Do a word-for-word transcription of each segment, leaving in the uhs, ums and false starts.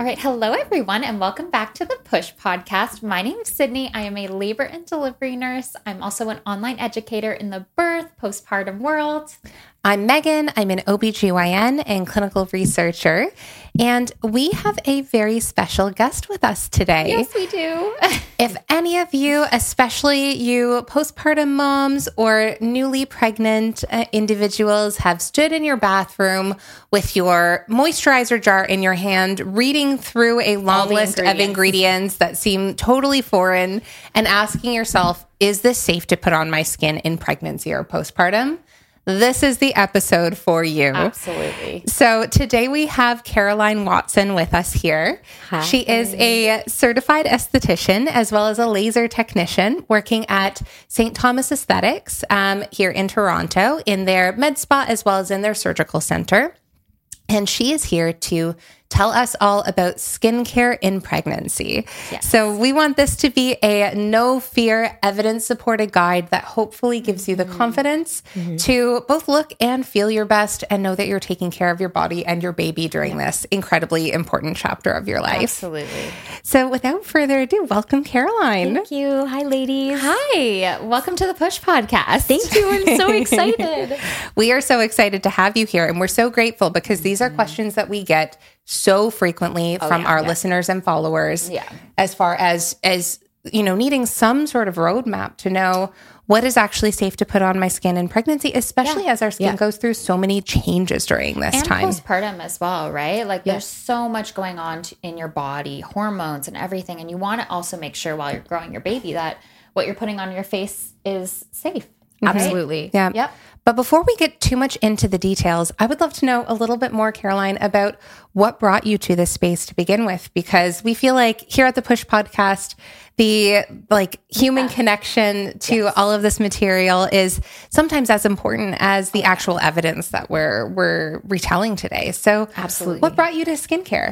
right. Hello, everyone, and welcome back to the Push Podcast. My name is Sydney. I am a labor and delivery nurse. I'm also an online educator in the birth, postpartum world. I'm Megan. I'm an O B G Y N and clinical researcher. And we have a very special guest with us today. Yes, we do. If any of you, especially you postpartum moms or newly pregnant uh, individuals, have stood in your bathroom with your moisturizer jar in your hand, reading through a long list of ingredients that seem totally foreign and asking yourself, is this safe to put on my skin in pregnancy or postpartum? This is the episode for you. Absolutely. So today we have Caroline Watson with us here. Hi. She is a certified esthetician as well as a laser technician working at Saint Thomas Aesthetics um, here in Toronto in their med spa as well as in their surgical center. And she is here to tell us all about skincare in pregnancy. Yes. So we want this to be a no fear, evidence supported guide that hopefully gives you the confidence mm-hmm. to both look and feel your best and know that you're taking care of your body and your baby during yeah. this incredibly important chapter of your life. Absolutely. So without further ado, welcome, Caroline. Thank you. Hi, ladies. Hi. Welcome to the Push Podcast. Thank you. I'm so excited. We are so excited to have you here, and we're so grateful because these are mm-hmm. questions that we get so frequently oh, from yeah, our yeah. listeners and followers yeah. as far as, as, you know, needing some sort of roadmap to know what is actually safe to put on my skin in pregnancy, especially yeah. as our skin yeah. goes through so many changes during this and time. And postpartum as well, right? Like yeah. there's so much going on to, in your body, hormones and everything. And you want to also make sure while you're growing your baby that what you're putting on your face is safe. Right? Absolutely. Yeah. Yep. But before we get too much into the details, I would love to know a little bit more, Caroline, about what brought you to this space to begin with, because we feel like here at the Push Podcast, the like human yeah. connection to yes. all of this material is sometimes as important as the actual evidence that we're we're retelling today. So absolutely. What brought you to skincare?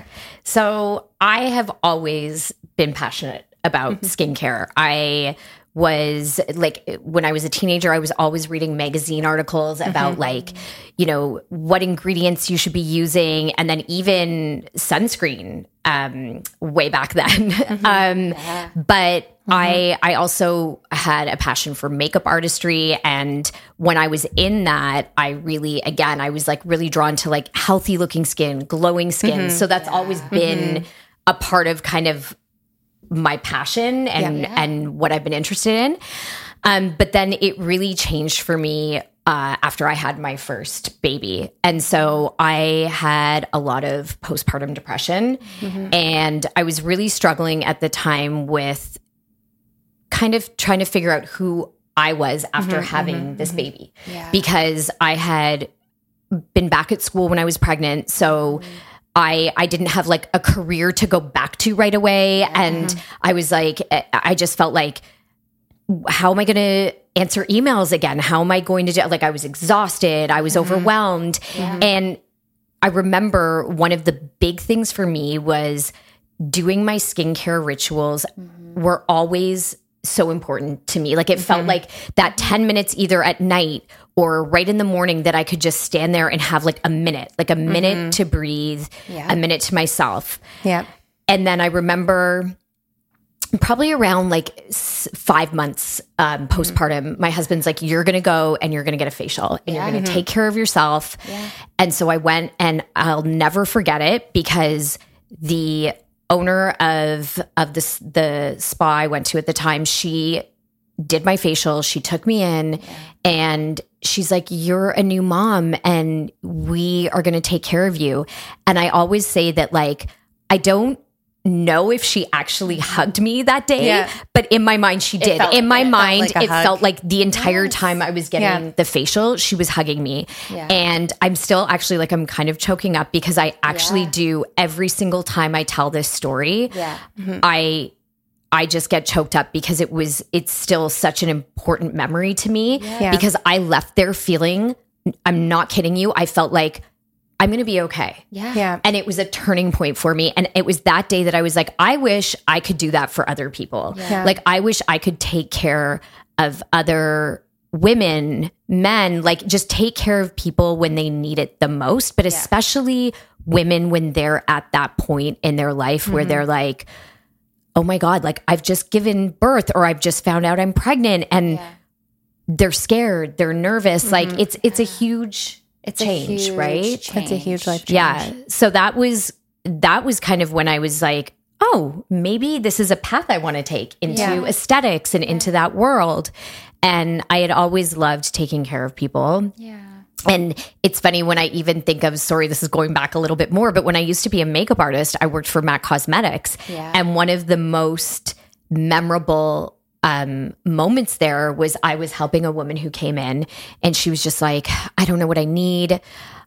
So I have always been passionate about mm-hmm. skincare. I was like, when I was a teenager, I was always reading magazine articles about mm-hmm. like, you know, what ingredients you should be using. And then even sunscreen um, way back then. Mm-hmm. um, yeah. But mm-hmm. I, I also had a passion for makeup artistry. And when I was in that, I really, again, I was like really drawn to like healthy looking skin, glowing skin. Mm-hmm. So that's yeah. always been mm-hmm. a part of kind of my passion and, yeah, yeah. and what I've been interested in. Um, but then it really changed for me uh, after I had my first baby. And so I had a lot of postpartum depression mm-hmm. and I was really struggling at the time with kind of trying to figure out who I was after mm-hmm, having mm-hmm, this mm-hmm. baby yeah. because I had been back at school when I was pregnant. So mm-hmm. I, I didn't have like a career to go back to right away. Yeah. And I was like, I just felt like, how am I going to answer emails again? How am I going to do, like, I was exhausted. I was mm-hmm. overwhelmed. Yeah. And I remember one of the big things for me was doing my skincare rituals mm-hmm. were always so important to me. Like it mm-hmm. felt like that ten minutes either at night or right in the morning that I could just stand there and have like a minute, like a minute mm-hmm. to breathe, yeah. a minute to myself. Yeah. And then I remember probably around like five months um, postpartum, mm-hmm. my husband's like, you're going to go and you're going to get a facial and yeah. you're going to mm-hmm. take care of yourself. Yeah. And so I went, and I'll never forget it because the owner of of the the spa I went to at the time, she did my facial. She took me in yeah. and she's like, you're a new mom and we are going to take care of you. And I always say that, like, I don't know if she actually hugged me that day, yeah. but in my mind she did. In my it mind, felt like it hug. felt like the entire yes. time I was getting yeah. the facial, she was hugging me. Yeah. And I'm still actually like, I'm kind of choking up because I actually yeah. do every single time I tell this story. Yeah. Mm-hmm. I I just get choked up because it was, it's still such an important memory to me yeah. because I left there feeling, I'm not kidding you, I felt like I'm going to be okay. Yeah. Yeah. And it was a turning point for me. And it was that day that I was like, I wish I could do that for other people. Yeah. Like, I wish I could take care of other women, men, like just take care of people when they need it the most, but yeah. especially women when they're at that point in their life where mm-hmm. they're like, oh my God, like I've just given birth or I've just found out I'm pregnant and yeah. they're scared, they're nervous. Mm-hmm. Like it's, it's a huge it's change, a huge right? Change. It's a huge life change. Yeah. So that was, that was kind of when I was like, oh, maybe this is a path I want to take into yeah. aesthetics and into that world. And I had always loved taking care of people. Yeah. And it's funny when I even think of, sorry, this is going back a little bit more, but when I used to be a makeup artist, I worked for MAC Cosmetics. Yeah. And one of the most memorable um, moments there was I was helping a woman who came in and she was just like, I don't know what I need.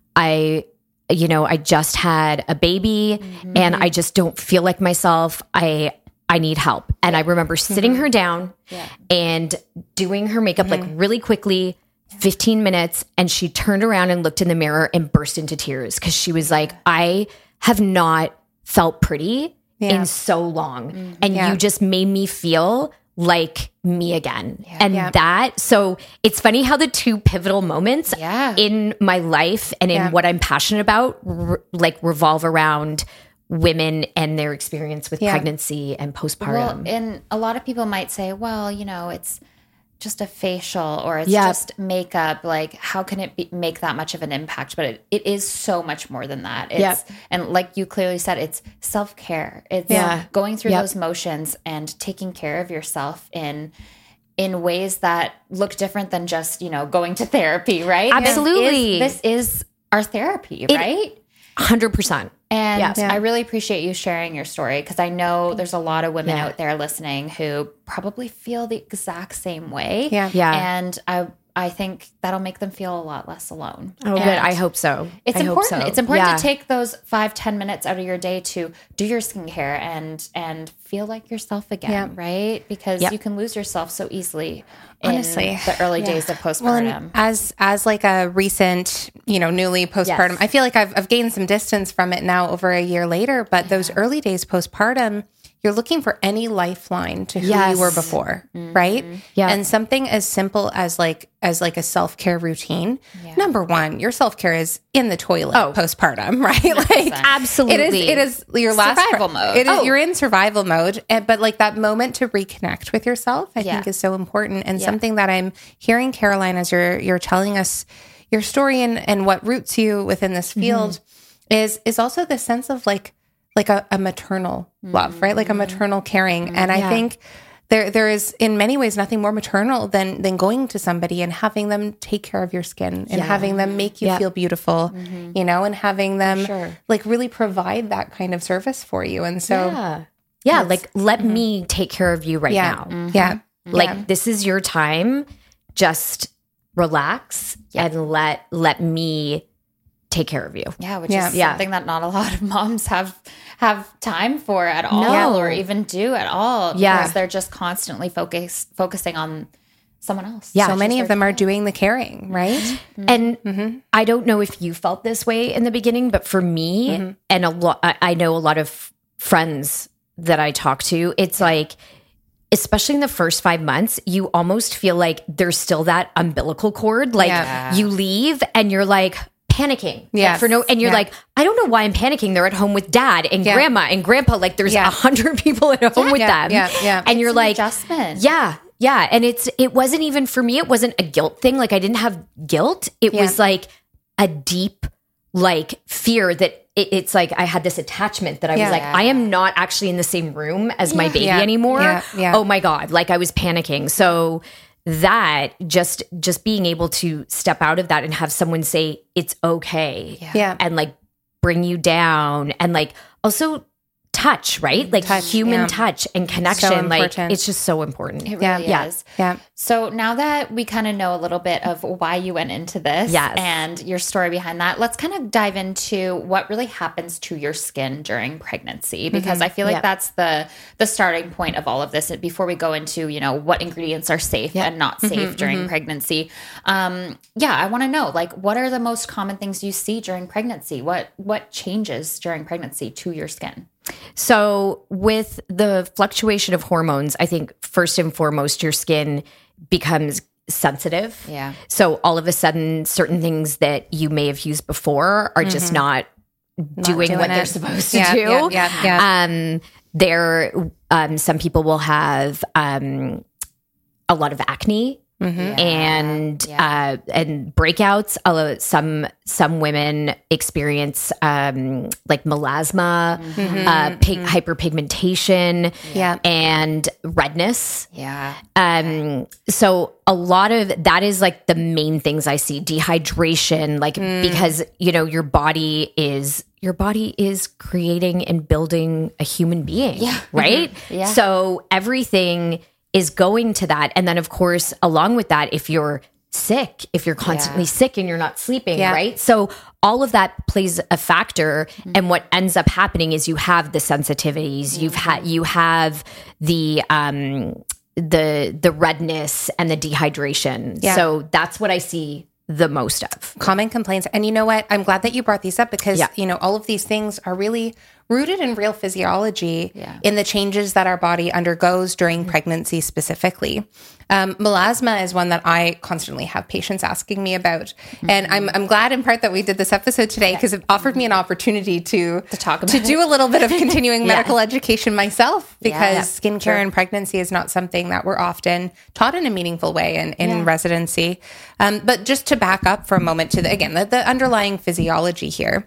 I, you know, I just had a baby mm-hmm. and I just don't feel like myself. I, I need help. And I remember sitting mm-hmm. her down yeah. and doing her makeup mm-hmm. like really quickly, fifteen minutes. And she turned around and looked in the mirror and burst into tears because she was like, I have not felt pretty yeah. in so long. Mm-hmm. And yeah. you just made me feel like me again. Yeah. And yeah. that, so it's funny how the two pivotal moments yeah. in my life and in yeah. what I'm passionate about, re- like revolve around women and their experience with yeah. pregnancy and postpartum. Well, and a lot of people might say, well, you know, it's just a facial or it's yep. just makeup. Like, how can it be, make that much of an impact? But it, it is so much more than that. It's, yep. And like you clearly said, it's self-care. It's yeah. going through yep. those motions and taking care of yourself in in ways that look different than just, you know, going to therapy, right? Absolutely. This is, this is our therapy, it, right? one hundred percent. And yes. I really appreciate you sharing your story because I know there's a lot of women yeah. out there listening who probably feel the exact same way. Yeah. Yeah. And I I think that'll make them feel a lot less alone. Oh, and good. I hope so. It's I important. Hope so. It's important yeah. to take those five, ten minutes out of your day to do your skincare and and feel like yourself again, yeah. right? Because yep. you can lose yourself so easily. Honestly, in the early yeah. days of postpartum. Well, and as as like a recent, you know, newly postpartum, Yes. I feel like I've I've gained some distance from it now over a year later. But yeah. those early days postpartum, you're looking for any lifeline to who yes. you were before, mm-hmm. right? Yeah, and something as simple as like as like a self care routine. Yeah. Number one, your self care is in the toilet oh. postpartum, right? Like absolutely, it is. It is your last survival mode. It is, oh. You're in survival mode, and, but like that moment to reconnect with yourself, I yeah. think is so important, and yeah. something that I'm hearing, Caroline, as you're you're telling us your story and and what roots you within this field mm-hmm. is is also the sense of like like a, a maternal mm-hmm. love, right? Like a maternal caring, mm-hmm. and I yeah. think. There, there is in many ways nothing more maternal than than going to somebody and having them take care of your skin and yeah. having them make you yeah. feel beautiful, mm-hmm. you know, and having them sure. like really provide that kind of service for you. And so, yeah, yeah like let mm-hmm. me take care of you right yeah. now. Mm-hmm. Yeah, like yeah. this is your time. Just relax yeah. and let let me take care of you. Yeah, which yeah. is yeah. something that not a lot of moms have have time for at all no. or even do at all because yeah. they're just constantly focus, focusing on someone else. Yeah. So many of them are doing the caring, right? Mm-hmm. And mm-hmm. I don't know if you felt this way in the beginning, but for me mm-hmm. and a lot, I know a lot of friends that I talk to, it's like, especially in the first five months, you almost feel like there's still that umbilical cord. Like yeah. you leave and you're like, panicking yes. like for no and you're yeah. like I don't know why I'm panicking. They're at home with dad and yeah. grandma and grandpa, like there's a yeah. hundred people at home yeah. with yeah. them yeah yeah and it's you're an like adjustment. yeah yeah and it's it wasn't even for me, it wasn't a guilt thing. Like I didn't have guilt. It yeah. was like a deep like fear that it, it's like I had this attachment that I yeah. was like I am not actually in the same room as my yeah. baby yeah. anymore. yeah. Yeah. Oh my god, like I was panicking. So that just just being able to step out of that and have someone say it's okay yeah. yeah. and like bring you down and like also touch, right? Like touch, human yeah. touch and connection. So like important. it's just so important. It really Yeah. is. Yeah. So now that we kind of know a little bit of why you went into this Yes. and your story behind that, let's kind of dive into what really happens to your skin during pregnancy, because Mm-hmm. I feel like Yeah. that's the the starting point of all of this before we go into, you know, what ingredients are safe Yeah. and not safe Mm-hmm, during mm-hmm. pregnancy. Um, yeah, I want to know, like, what are the most common things you see during pregnancy? What what changes during pregnancy to your skin? So with the fluctuation of hormones, I think first and foremost, your skin becomes sensitive. Yeah. So all of a sudden, certain things that you may have used before are just not doing, doing what it. they're supposed to Yeah, do. yeah, yeah, yeah. Um, there, um, some people will have um, a lot of acne. Mm-hmm. And Yeah. uh, and breakouts. Uh, some some women experience um, like melasma, Mm-hmm. uh, pig- hyperpigmentation, Yeah. and redness. Yeah. Um, so a lot of that is like the main things I see: dehydration, like because you know your body is your body is creating and building a human being, Yeah. right? Yeah. So everything is going to that. And then, of course, along with that, if you're sick, if you're constantly Yeah. sick and you're not sleeping, Yeah. right? So all of that plays a factor. Mm-hmm. And what ends up happening is you have the sensitivities, you've had, you have the, um, the, the redness and the dehydration. Yeah. So that's what I see the most of. Common complaints. And you know what? I'm glad that you brought these up because, Yeah. you know, all of these things are really rooted in real physiology Yeah. in the changes that our body undergoes during pregnancy specifically. Um, melasma is one that I constantly have patients asking me about. And I'm, I'm glad in part that we did this episode today because it offered me an opportunity to, To talk about to do a little bit of continuing medical education myself because Yeah. skincare and pregnancy is not something that we're often taught in a meaningful way in, in Yeah. residency. Um, but just to back up for a moment to the, again, the, the underlying physiology here.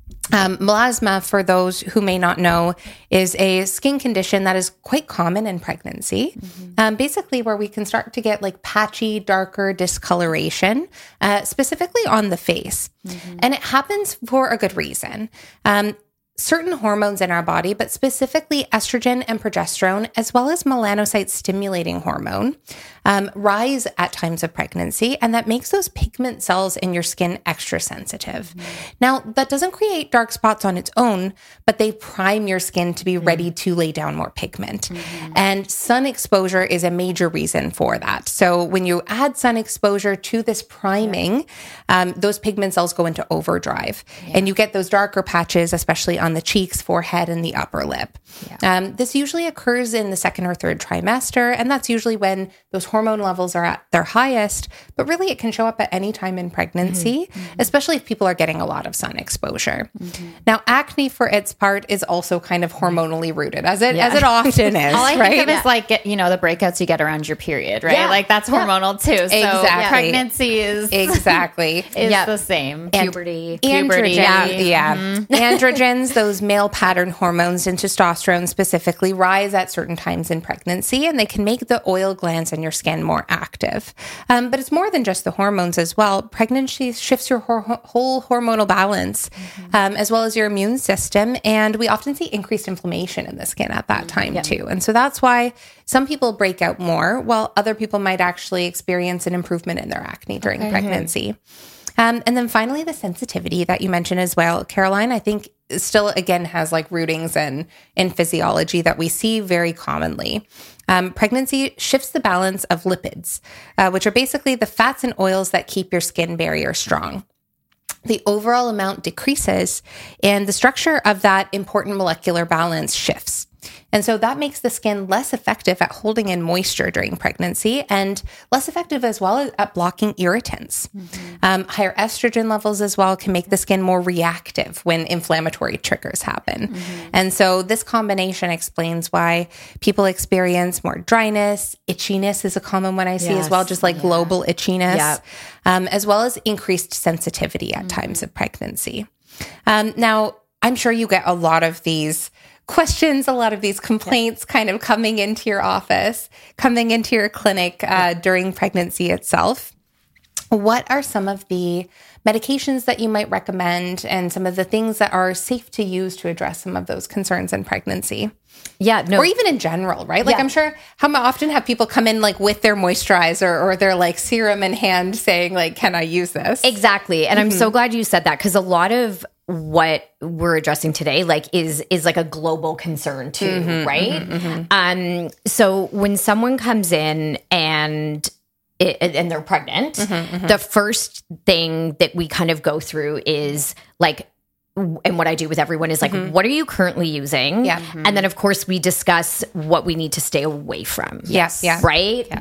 Um, melasma, for those who may not know, is a skin condition that is quite common in pregnancy. Mm-hmm. Um, basically, where we can start to get like patchy, darker discoloration, uh, specifically on the face. Mm-hmm. And it happens for a good reason. Um, certain hormones in our body, but specifically estrogen and progesterone, as well as melanocyte stimulating hormone, um, rise at times of pregnancy, and that makes those pigment cells in your skin extra sensitive. Mm-hmm. Now, that doesn't create dark spots on its own, but they prime your skin to be mm-hmm. ready to lay down more pigment. Mm-hmm. And sun exposure is a major reason for that. So when you add sun exposure to this priming, yeah. um, those pigment cells go into overdrive, yeah. and you get those darker patches, especially on the cheeks, forehead, and the upper lip. Yeah. Um, this usually occurs in the second or third trimester, and that's usually when those hormone levels are at their highest, but really it can show up at any time in pregnancy, mm-hmm. especially if people are getting a lot of sun exposure. Mm-hmm. Now, acne for its part is also kind of hormonally rooted, as it yeah. as it often is, All I right? think of is like, you know, the breakouts you get around your period, right? Yeah. Like that's hormonal yeah. too. So exactly. pregnancy is exactly is yep. the same. Puberty. Androgen, yeah. yeah. Mm-hmm. Androgens, those male pattern hormones and testosterone specifically rise at certain times in pregnancy, and they can make the oil glands in your skin more active. Um, but it's more than just the hormones as well. Pregnancy shifts your hor- whole hormonal balance, mm-hmm. um, as well as your immune system. And we often see increased inflammation in the skin at that time yeah. too. And so that's why some people break out more, while other people might actually experience an improvement in their acne during okay. pregnancy. Um, and then finally, the sensitivity that you mentioned as well, Caroline, I think still, again, has like rootings in, in physiology that we see very commonly. Um, pregnancy shifts the balance of lipids, uh, which are basically the fats and oils that keep your skin barrier strong. The overall amount decreases, and the structure of that important molecular balance shifts. And so that makes the skin less effective at holding in moisture during pregnancy and less effective as well at blocking irritants. Mm-hmm. Um, higher estrogen levels as well can make the skin more reactive when inflammatory triggers happen. Mm-hmm. And so this combination explains why people experience more dryness. Itchiness is a common one I see yes. as well, just like yeah. global itchiness, yeah. um, as well as increased sensitivity at mm-hmm. times of pregnancy. Um, now, I'm sure you get a lot of these questions, a lot of these complaints yeah. kind of coming into your office, coming into your clinic uh, during pregnancy itself. What are some of the medications that you might recommend and some of the things that are safe to use to address some of those concerns in pregnancy? Yeah, no. Or even in general, right? Like yeah. I'm sure how often have people come in like with their moisturizer or their like serum in hand saying like, can I use this? Exactly. And mm-hmm. I'm so glad you said that because a lot of what we're addressing today like is is like a global concern too, mm-hmm, right? Mm-hmm, mm-hmm. Um, so when someone comes in and it, and they're pregnant, mm-hmm, mm-hmm. the first thing that we kind of go through is like, and what I do with everyone is like, mm-hmm. what are you currently using? Yeah. Mm-hmm. And then of course we discuss what we need to stay away from. Yes. Yeah. Right. Yeah.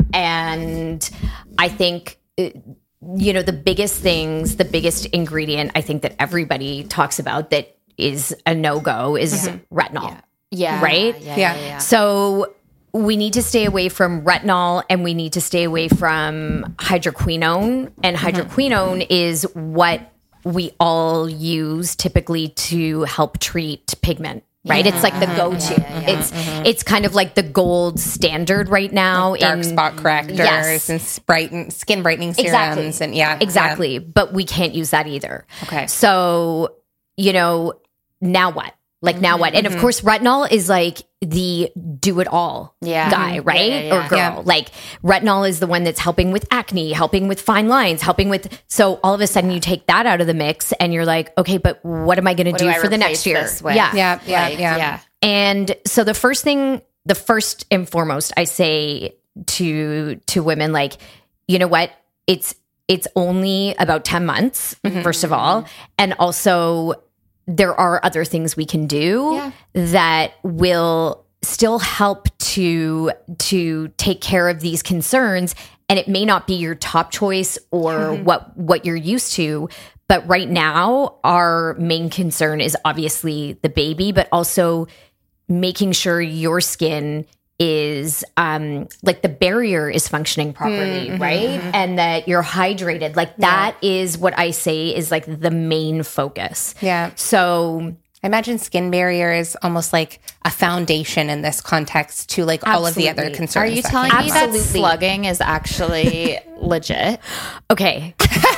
And I think it, you know, the biggest things, the biggest ingredient I think that everybody talks about that is a no-go is retinol. Yeah. Yeah. Right? Yeah. Yeah. yeah, yeah. So we need to stay away from retinol and we need to stay away from hydroquinone. And hydroquinone is what we all use typically to help treat pigment. Right, Yeah. it's like the go-to. Yeah, yeah, yeah. It's it's kind of like the gold standard right now. Dark in, spot correctors Yes. and brighten, skin brightening serums. Exactly. And yeah. Exactly. But we can't use that either. Okay. So, you know, now what? Like, now what? And of course, retinol is like the do it all Yeah. guy, right? Yeah, yeah, yeah. Or girl. Yeah. Like, retinol is the one that's helping with acne, helping with fine lines, helping with. So, all of a sudden, you take that out of the mix and you're like, okay, but what am I going to What do do I for the replace next year? this with? Yeah. Yeah. Yeah. Like, yeah. yeah. And so the first thing, the first and foremost, I say to to women, like, you know what? It's it's only about ten months, first of all. And also there are other things we can do Yeah. that will still help to to take care of these concerns. And it may not be your top choice or what what you're used to. But right now, our main concern is obviously the baby, but also making sure your skin is um, like the barrier is functioning properly, Mm-hmm, right? And that you're hydrated. Like that is what I say is like the main focus. Yeah. So I imagine skin barrier is almost like a foundation in this context to like all of the other Absolutely. concerns. Are you that telling can me come up. that Absolutely. slugging is actually legit? okay.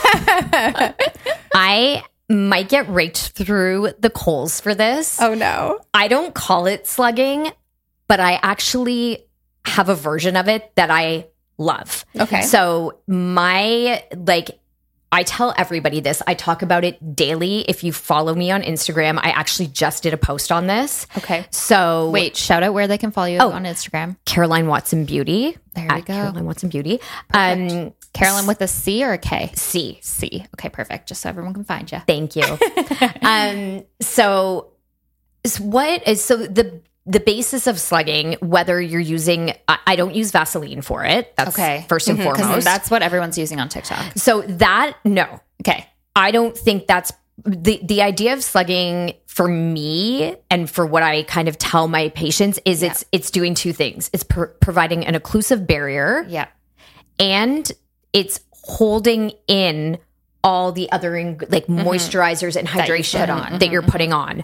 I might get raked through the coals for this. Oh no. I don't call it slugging, but I actually have a version of it that I love. Okay. So my, like, I tell everybody this. I talk about it daily. If you follow me on Instagram, I actually just did a post on this. Okay. So Wait, shout out where they can follow you Oh. on Instagram. Caroline Watson Beauty. There we at go. Caroline Watson Beauty. Um, Carolyn with a C or a K? C. C. Okay, perfect. Just so everyone can find you. Thank you. um, so, so what is so the the basis of slugging? Whether you're using, I, I don't use Vaseline for it. That's Okay. first and Because foremost. that's what everyone's using on TikTok. so that no, Okay. I don't think that's the the idea of slugging for me and for what I kind of tell my patients is it's it's doing two things. It's pro- providing an occlusive barrier Yeah. and it's holding in all the other ing- like moisturizers and Mm-hmm. That you hydration put on. that you're putting on.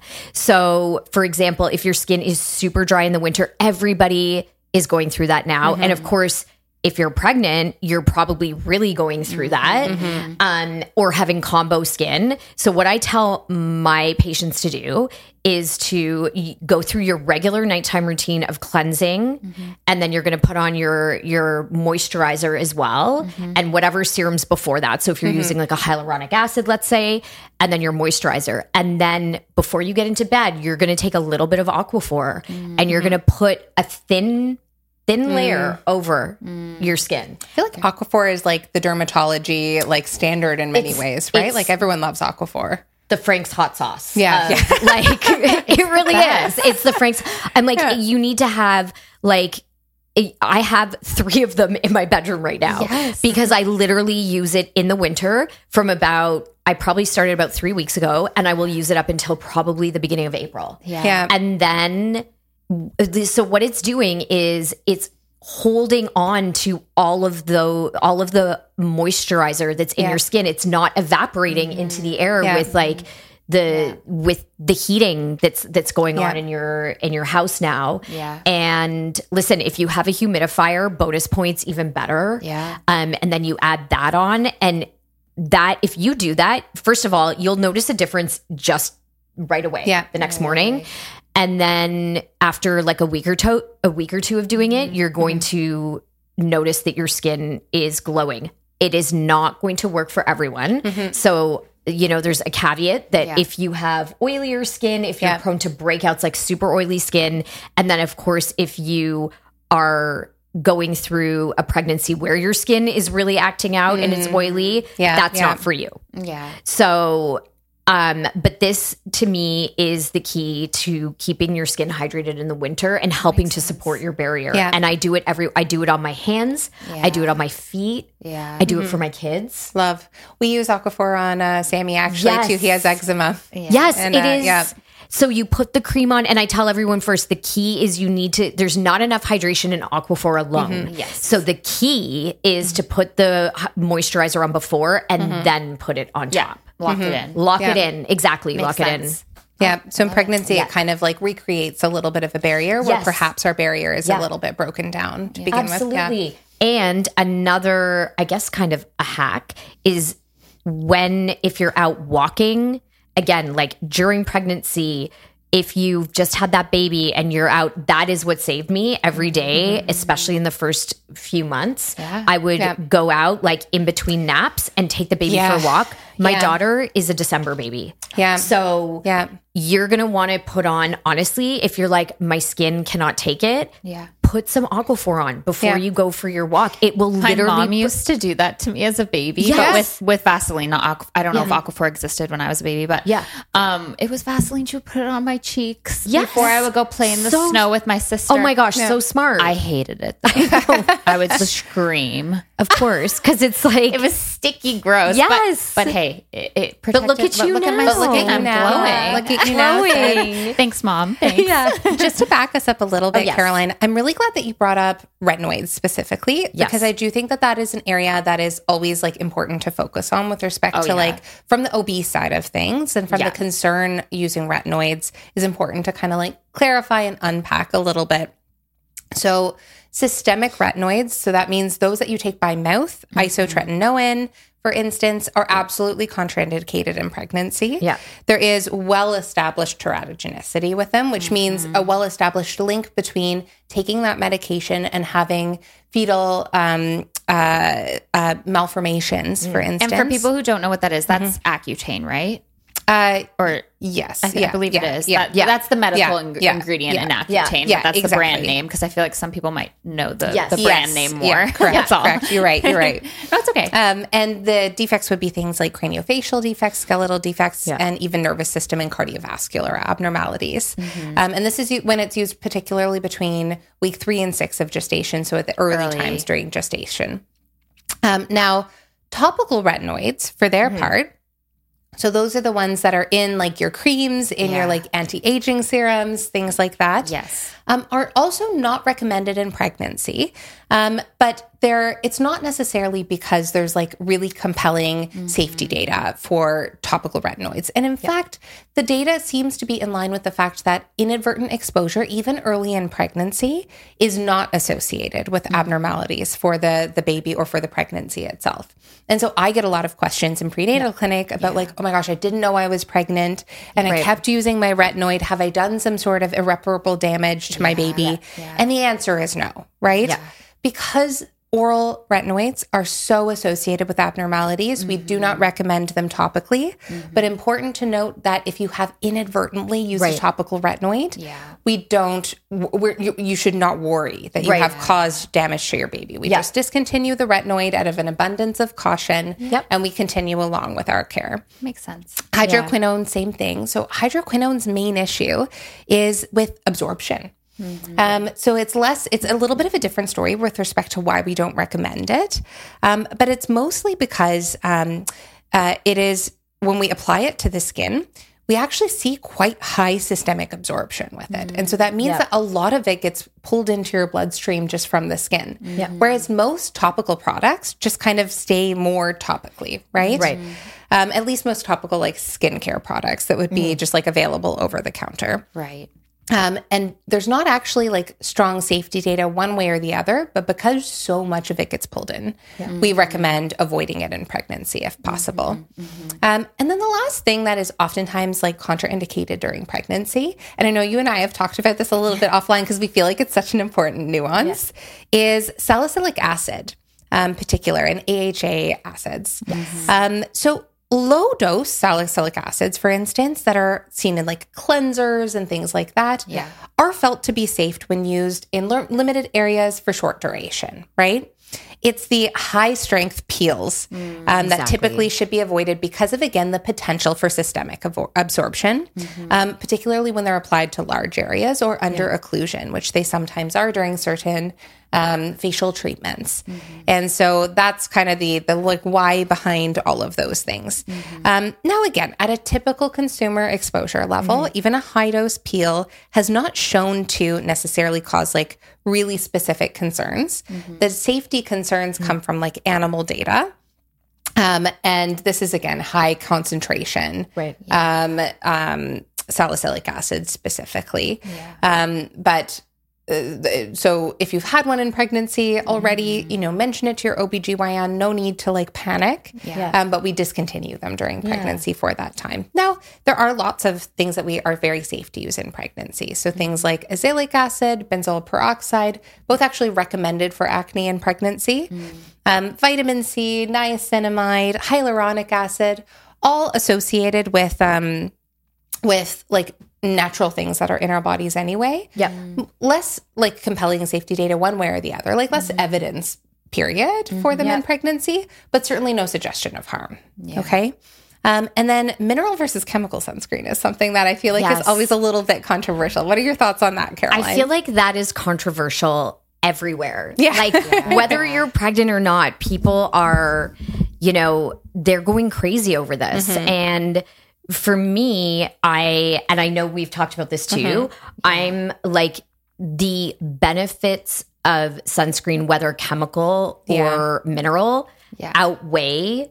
So, for example, if your skin is super dry in the winter, everybody is going through that now. And Mm-hmm. of course, if you're pregnant, you're probably really going through that Mm-hmm. um, or having combo skin. So, what I tell my patients to do is to y- go through your regular nighttime routine of cleansing, Mm-hmm. and then you're going to put on your your moisturizer as well, Mm-hmm. and whatever serums before that. So, if you're using like a hyaluronic acid, let's say, and then your moisturizer, and then before you get into bed, you're going to take a little bit of Aquaphor, and you're going to put a thin thin layer over your skin. I feel like Aquaphor is like the dermatology like standard in many It's- ways, right? it's- Like everyone loves Aquaphor. The Frank's hot sauce. Yeah. Uh, like it really is. It's the Frank's. I'm like, you need to have like, I have three of them in my bedroom right now Yes. because I literally use it in the winter from about, I probably started about three weeks ago and I will use it up until probably the beginning of April. Yeah. Yeah. And then, so what it's doing is it's holding on to all of the all of the moisturizer that's in Yeah. your skin. It's not evaporating into the air Yeah. with like the with the heating that's that's going Yeah. on in your in your house now. Yeah. And listen, if you have a humidifier, bonus points even better. Yeah. Um, and then you add that on, and that if you do that, first of all, you'll notice a difference just right away. Yeah. The next morning. And then after like a week or two, a week or two of doing it, you're going to notice that your skin is glowing. It is not going to work for everyone. So, you know, there's a caveat that Yeah. if you have oilier skin, if you're Yeah. prone to breakouts like super oily skin, and then of course, if you are going through a pregnancy where your skin is really acting out and it's oily, Yeah, that's yeah. not for you. Yeah. So, um, but this to me is the key to keeping your skin hydrated in the winter and helping to support your barrier. Yeah. And I do it every, I do it on my hands. I do it on my feet. Yeah. I do it for my kids. Love. We use Aquaphor on uh, Sammy actually Yes. too. He has eczema. Yes, And, it uh, is. yeah. So you put the cream on, and I tell everyone first, the key is you need to, there's not enough hydration in Aquaphor alone. Mm-hmm. Yes. So the key is mm-hmm. to put the moisturizer on before and mm-hmm. then put it on yeah. top. Lock mm-hmm. it in. Lock yeah. it in. Exactly. Makes Lock sense. it in. Yeah. So in pregnancy, Yeah. it kind of like recreates a little bit of a barrier where Yes. perhaps our barrier is Yeah. a little bit broken down to Yeah. begin Absolutely. with. And another, I guess, kind of a hack is when, if you're out walking, again, like during pregnancy, if you've just had that baby and you're out, that is what saved me every day, mm-hmm. especially in the first few months. Yeah. I would Yeah. go out like in between naps and take the baby Yeah. for a walk. My Yeah. daughter is a December baby. Yeah. So Yeah. you're going to want to put on, honestly, if you're like, my skin cannot take it, Yeah. put some Aquaphor on before Yeah. you go for your walk. It will My literally mom put- used to do that to me as a baby, Yes. but with with Vaseline, not Aqu- I don't know Yeah. if Aquaphor existed when I was a baby, but Yeah. um, it was Vaseline. She would put it on my cheeks Yes. before I would go play in the So- snow with my sister. Oh my gosh, so smart. I hated it. Though. I would scream. of course, because it's like, It was sticky, gross. Yes. but, but hey, it, it But look protected- at you look now. At my But look at skin. you I'm now. glowing. Look at you now. glowing. Thanks, mom. Thanks. yeah. Just to back us up a little bit, Oh, yes. Caroline, I'm really glad that you brought up retinoids specifically Yes. because I do think that that is an area that is always like important to focus on with respect Oh, to yeah. like from the O B side of things and from Yeah. the concern using retinoids is important to kind of like clarify and unpack a little bit. So systemic retinoids, so that means those that you take by mouth, Mm-hmm. isotretinoin, for instance, are absolutely contraindicated in pregnancy. Yeah. There is well-established teratogenicity with them, which means a well-established link between taking that medication and having fetal um, uh, uh, malformations, for instance. And for people who don't know what that is, that's Accutane, right? uh, Or yes, I, yeah, I believe yeah, it is. Yeah, That, yeah. That's the medical Yeah, ing- yeah, ingredient yeah, in yeah, Accutane, yeah, but that's the brand exactly. name because I feel like some people might know the, Yes. the brand Yes, name more. yeah, correct, That's all. correct. You're right. You're right. No, it's okay. Um, and the defects would be things like craniofacial defects, skeletal defects, Yeah. and even nervous system and cardiovascular abnormalities. Mm-hmm. Um, and this is u- when it's used particularly between week three and six of gestation, so at the early, Early. times during gestation. Um, now, topical retinoids, for their Mm-hmm. part, so those are the ones that are in like your creams, in Yeah. your like anti-aging serums, things like that. Yes. Um, are also not recommended in pregnancy, um, but they're, it's not necessarily because there's like really compelling Mm-hmm. safety data for topical retinoids. And in fact, the data seems to be in line with the fact that inadvertent exposure, even early in pregnancy, is not associated with Mm-hmm. abnormalities for the, the baby or for the pregnancy itself. And so I get a lot of questions in prenatal clinic about like, oh my gosh, I didn't know I was pregnant and I Right. kept using my retinoid. Have I done some sort of irreparable damage to my baby? yeah. And the answer is no, right? Yeah. Because oral retinoids are so associated with abnormalities, we do not recommend them topically. But important to note that if you have inadvertently used a Right. topical retinoid, Yeah. we don't, we're, you, you should not worry that you Right. have caused damage to your baby. We Yeah. just discontinue the retinoid out of an abundance of caution Yep. and we continue along with our care. Makes sense. Hydroquinone, same thing. So hydroquinone's main issue is with absorption. Um, so it's less, it's a little bit of a different story with respect to why we don't recommend it. Um, but it's mostly because um, uh, it is, when we apply it to the skin, we actually see quite high systemic absorption with it. And so that means Yeah. that a lot of it gets pulled into your bloodstream just from the skin. Yeah. Whereas most topical products just kind of stay more topically, right? Right. Um, at least most topical like skincare products that would be just like available over the counter. Right. Um, and there's not actually like strong safety data one way or the other, but because so much of it gets pulled in, we recommend avoiding it in pregnancy if possible. Um, and then the last thing that is oftentimes like contraindicated during pregnancy, and I know you and I have talked about this a little bit offline because we feel like it's such an important nuance, is salicylic acid, um, particular and A H A acids. Um, so low dose salicylic acids, for instance, that are seen in like cleansers and things like that, Yeah. are felt to be safe when used in l- limited areas for short duration, right? It's the high strength peels um, that exactly. typically should be avoided because of, again, the potential for systemic avo- absorption, um, particularly when they're applied to large areas or under occlusion, which they sometimes are during certain um, facial treatments. Mm-hmm. And so that's kind of the, the like why behind all of those things. Mm-hmm. Um, now, again, at a typical consumer exposure level, mm-hmm. even a high dose peel has not shown to necessarily cause like really specific concerns. Mm-hmm. The safety concerns mm-hmm. come from like animal data. Um, and this is, again, high concentration, right? Yeah. Um, um, salicylic acid specifically. Yeah. Um, but uh, so if you've had one in pregnancy already, mm-hmm. you know, mention it to your O B G Y N. No need to like panic. Yeah. Um, but we discontinue them during pregnancy yeah. for that time. Now, there are lots of things that we are very safe to use in pregnancy. So mm-hmm. things like azelaic acid, benzoyl peroxide, both actually recommended for acne in pregnancy. Mm-hmm. Um, vitamin C, niacinamide, hyaluronic acid, all associated with um, with like natural things that are in our bodies anyway. Yeah. Less like compelling safety data one way or the other, like less mm-hmm. evidence, period, mm-hmm. for them yeah. in pregnancy, but certainly no suggestion of harm. Yeah. Okay. Um, and then mineral versus chemical sunscreen is something that I feel like yes. is always a little bit controversial. What are your thoughts on that, Caroline? I feel like that is controversial everywhere. Yeah. Like yeah. whether you're pregnant or not, people are, you know, they're going crazy over this. Mm-hmm. And for me, I, and I know we've talked about this too, mm-hmm. I'm like the benefits of sunscreen, whether chemical or yeah. mineral, yeah. outweigh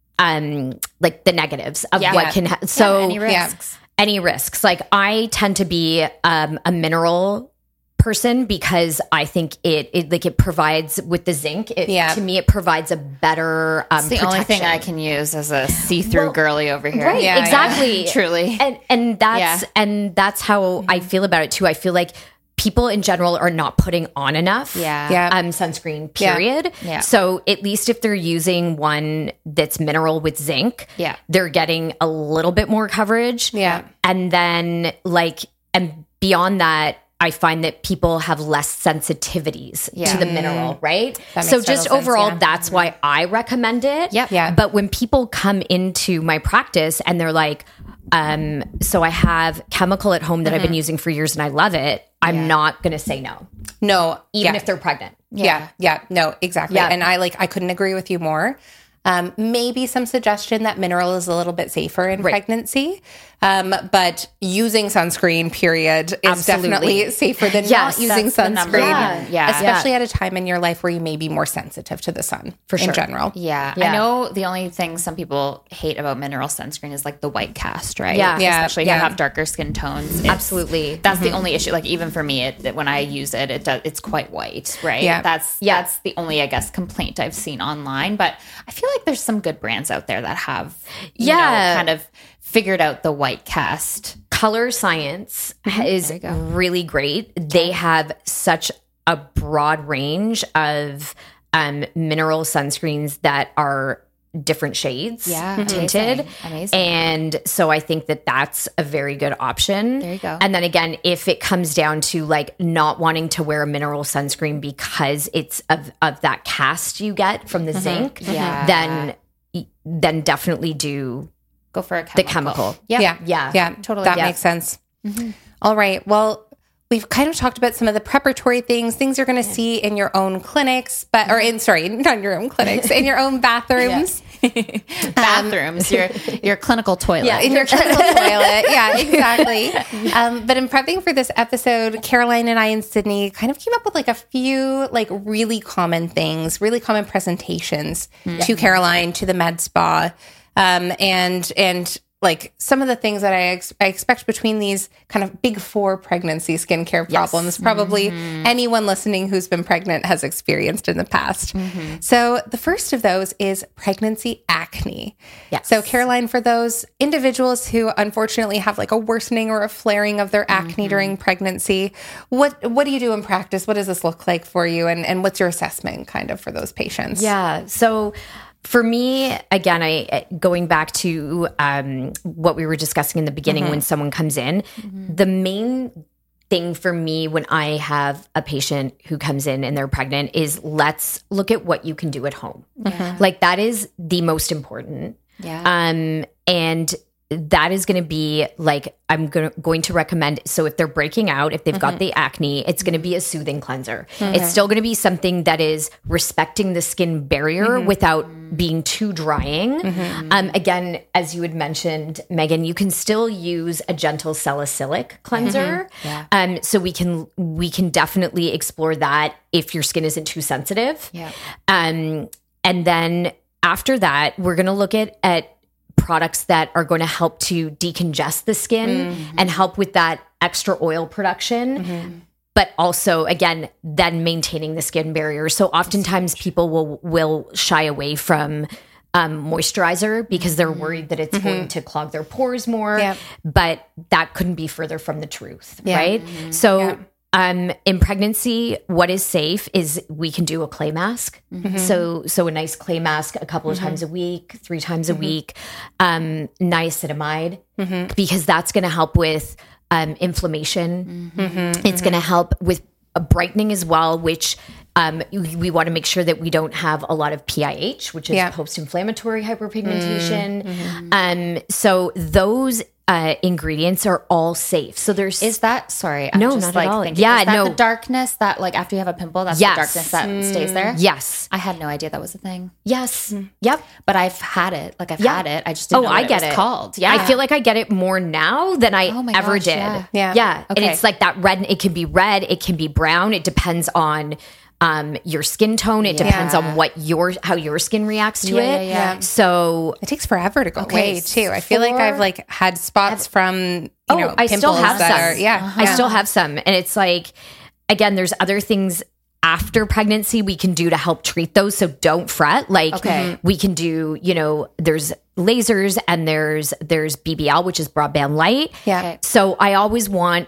um like the negatives of yeah. what can ha- so yeah, any risks. Yeah. Any risks. Like I tend to be um a mineral person because I think it, it like it provides with the zinc. It, yeah. To me, it provides a better um, it's the protection. only thing I can use as a see-through well, girly over here. Right, yeah, exactly. Yeah. Truly. And and that's yeah. and that's how mm-hmm. I feel about it too. I feel like people in general are not putting on enough yeah. Yeah. um sunscreen, period. Yeah. Yeah. So at least if they're using one that's mineral with zinc, yeah. they're getting a little bit more coverage. Yeah. And then like and beyond that, I find that people have less sensitivities yeah. to the mineral, right? That So makes just total overall, sense, yeah. that's why I recommend it. Yep. Yeah. But when people come into my practice and they're like, um, so I have chemical at home that mm-hmm. I've been using for years and I love it, I'm yeah. not going to say no. No. Even yeah. if they're pregnant. Yeah. yeah. Yeah. No, exactly. Yeah. And I like, I couldn't agree with you more. Um, maybe some suggestion that mineral is a little bit safer in right. pregnancy. Um, but using sunscreen, period, is Absolutely. definitely safer than yes, not using sunscreen. Yeah. yeah. Especially yeah. at a time in your life where you may be more sensitive to the sun For in sure. general. Yeah. Yeah. I know the only thing some people hate about mineral sunscreen is like the white cast, right? Yeah. Yeah. Especially if Yeah. you have darker skin tones. It's- Absolutely. That's the only issue. Like even for me, it, when I use it, it does, it's quite white, right? Yeah. That's, Yeah. that's the only, I guess, complaint I've seen online. But I feel like there's some good brands out there that have, you Yeah. know, kind of figured out the white cast. Color Science is There you go. really great. They have such a broad range of um, mineral sunscreens that are different shades Yeah. tinted. Amazing. Amazing. And so I think that that's a very good option. There you go. And then again, if it comes down to like not wanting to wear a mineral sunscreen because it's of, of that cast you get from the zinc, Yeah. then then definitely do Go for a chemical. the chemical. Yeah. Yeah. Yeah. Yeah. Totally. That Yeah. makes sense. Mm-hmm. All right. Well, we've kind of talked about some of the preparatory things, things you're going to see in your own clinics, but, or in, sorry, not in your own clinics, in your own bathrooms. Bathrooms, your your clinical toilet. Yeah, in your clinical toilet. Yeah, exactly. Um, but in prepping for this episode, Caroline and I and Sydney kind of came up with like a few like really common things, really common presentations mm-hmm. to Caroline, to the med spa, um, and and like some of the things that I, ex- I expect between these kind of big four pregnancy skincare problems, yes. probably mm-hmm. anyone listening who's been pregnant has experienced in the past. Mm-hmm. So the first of those is pregnancy acne. Yes. So Caroline, for those individuals who unfortunately have like a worsening or a flaring of their acne mm-hmm. during pregnancy, what what do you do in practice? What does this look like for you? And, and what's your assessment kind of for those patients? Yeah. So for me, again, I going back to um, what we were discussing in the beginning mm-hmm. when someone comes in, mm-hmm. the main thing for me when I have a patient who comes in and they're pregnant is let's look at what you can do at home. Mm-hmm. Like that is the most important. Yeah. Um, and that is going to be like, I'm go- going to recommend. So if they're breaking out, if they've mm-hmm. got the acne, it's going to be a soothing cleanser. Mm-hmm. It's still going to be something that is respecting the skin barrier mm-hmm. without being too drying. Mm-hmm. Um, again, as you had mentioned, Megan, you can still use a gentle salicylic cleanser. Mm-hmm. Yeah. Um, so we can, we can definitely explore that if your skin isn't too sensitive. Yeah. Um, and then after that, we're going to look at, at, products that are going to help to decongest the skin mm-hmm. and help with that extra oil production, mm-hmm. but also again, then maintaining the skin barrier. So oftentimes people will, will shy away from um, moisturizer because they're worried that it's mm-hmm. going to clog their pores more, yeah. but that couldn't be further from the truth. Yeah. Right. Mm-hmm. So yeah. Um, in pregnancy, what is safe is we can do a clay mask. Mm-hmm. So, so a nice clay mask a couple of mm-hmm. times a week, three times mm-hmm. a week, um, niacinamide, mm-hmm. because that's going to help with, um, inflammation. Mm-hmm. It's going to help with a brightening as well, which, um, we, we want to make sure that we don't have a lot of P I H, which is yeah. post-inflammatory hyperpigmentation. Mm-hmm. Um, so those Uh, ingredients are all safe. So there's is that sorry I'm no just not like at all. thinking, Yeah, is that no the darkness that like after you have a pimple that's yes. the darkness that mm. stays there. Yes, I had no idea that was a thing. Yes, mm. yep. But I've had it. Like I've yeah. had it. I just didn't oh know what I get it was it called. Yeah, I feel like I get it more now than I oh my ever gosh, did. Yeah, yeah. yeah. Okay. And it's like that red. It can be red. It can be brown. It depends on. Um, your skin tone. It Yeah. depends on what your how your skin reacts to Yeah, it. yeah, yeah. So It takes forever to go Okay, away too. I feel like for- I've like had spots from you oh, know I pimples still have that some. are yeah. Uh-huh. I yeah. still have some, and it's like again, there's other things after pregnancy we can do to help treat those. So don't fret. Like Okay. we can do, you know, there's lasers and there's there's B B L, which is broadband light. Yeah. Okay. So I always want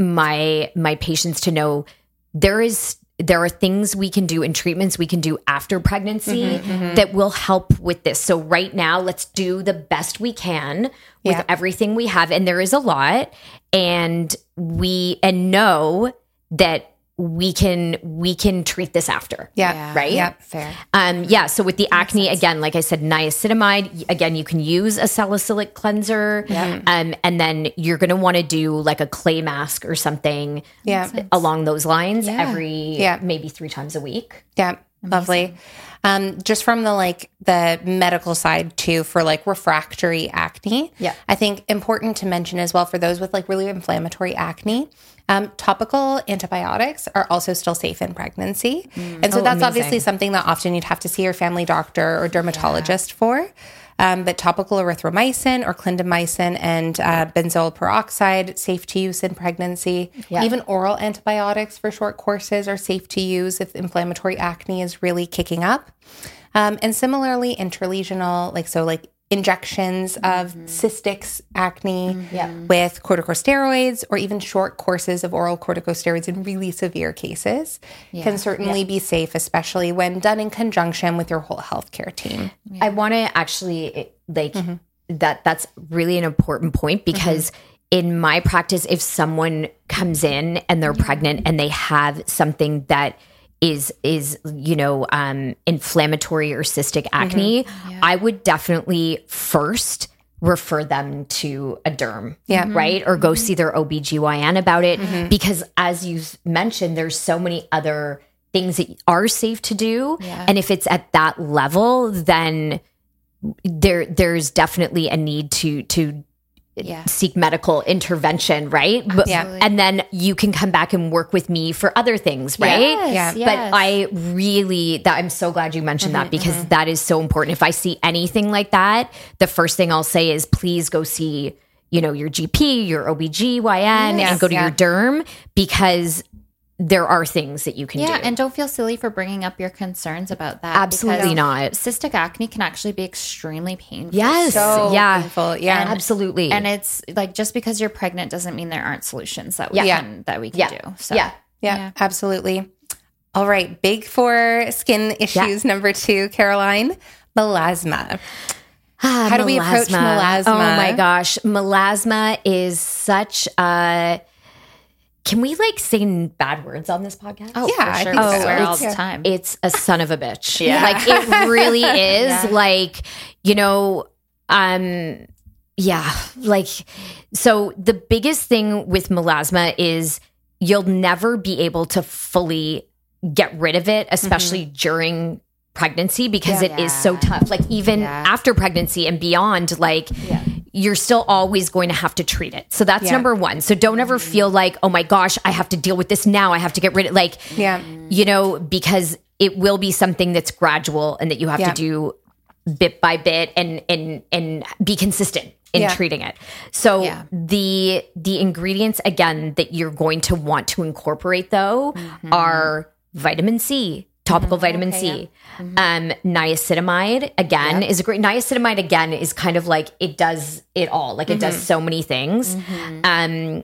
my my patients to know there is there are things we can do and treatments we can do after pregnancy mm-hmm, mm-hmm. that will help with this. So right now, let's do the best we can with Yeah. everything we have. And there is a lot. And we, and know that we can, we can treat this after. Yeah. Yeah. Right? Yeah. Fair. Um, yeah. So with the acne, again, like I said, niacinamide, again, you can use a salicylic cleanser. Yeah. Um, and then you're going to want to do like a clay mask or something Yeah. along those lines Yeah. every, Yeah. maybe three times a week. Yeah. Lovely. Um, just from the like the medical side too, for like refractory acne. Yeah. I think important to mention as well for those with like really inflammatory acne, um, topical antibiotics are also still safe in pregnancy. And so Oh, that's amazing. obviously something that often you'd have to see your family doctor or dermatologist for. Um, but topical erythromycin or clindamycin and uh, benzoyl peroxide, safe to use in pregnancy. Yeah. Even oral antibiotics for short courses are safe to use if inflammatory acne is really kicking up. Um, and similarly, intralesional, like so like injections of Mm-hmm. cystic acne Yeah. with corticosteroids or even short courses of oral corticosteroids in really severe cases can certainly be safe, especially when done in conjunction with your whole healthcare team. I want to actually like that. That's really an important point because in my practice, if someone comes in and they're pregnant and they have something that is is you know um, inflammatory or cystic acne, I would definitely first refer them to a derm, Yeah. right? Or go see their O B G Y N about it because as you mentioned, there's so many other things that are safe to do. Yeah. And if it's at that level, then there there's definitely a need to to Yeah. seek medical intervention, right? But, Yeah. and then you can come back and work with me for other things, right? Yes, Yeah. But yes. I really, that I'm so glad you mentioned that because that is so important. If I see anything like that, the first thing I'll say is please go see, you know, your G P, your O B G Y N, Yes, and go to yeah. your derm because there are things that you can Yeah, do. and don't feel silly for bringing up your concerns about that. Absolutely because not. Cystic acne can actually be extremely painful. Yes. So yeah. painful. Yeah. Absolutely. And it's like just because you're pregnant doesn't mean there aren't solutions that we Yeah. can that we can yeah. do. So yeah. Yeah, Yeah. absolutely. All right. Big four skin issues. Number two, Caroline, melasma. Ah, How do we approach melasma? Oh my gosh. Melasma is such a. Can we like say bad words on this podcast? Oh, Yeah, I for sure. think We so. swear all It's- the time. It's a son of a bitch. Yeah. Like it really is. Yeah. Like, you know, um, Yeah. Like, so the biggest thing with melasma is you'll never be able to fully get rid of it, especially mm-hmm. during pregnancy, because yeah, it yeah. is so tough. Like even yeah. after pregnancy and beyond, like yeah. you're still always going to have to treat it. So that's yeah. number one. So don't ever feel like, oh my gosh, I have to deal with this now. I have to get rid of like, yeah. you know, because it will be something that's gradual and that you have yeah. to do bit by bit and, and, and be consistent in yeah. treating it. So yeah. the, the ingredients again, that you're going to want to incorporate though mm-hmm. are vitamin C, topical mm-hmm. vitamin okay, C. Yeah. Mm-hmm. Um, niacinamide again yep. is a great, niacinamide again is kind of like, it does it all. Like mm-hmm. it does so many things. Mm-hmm. Um,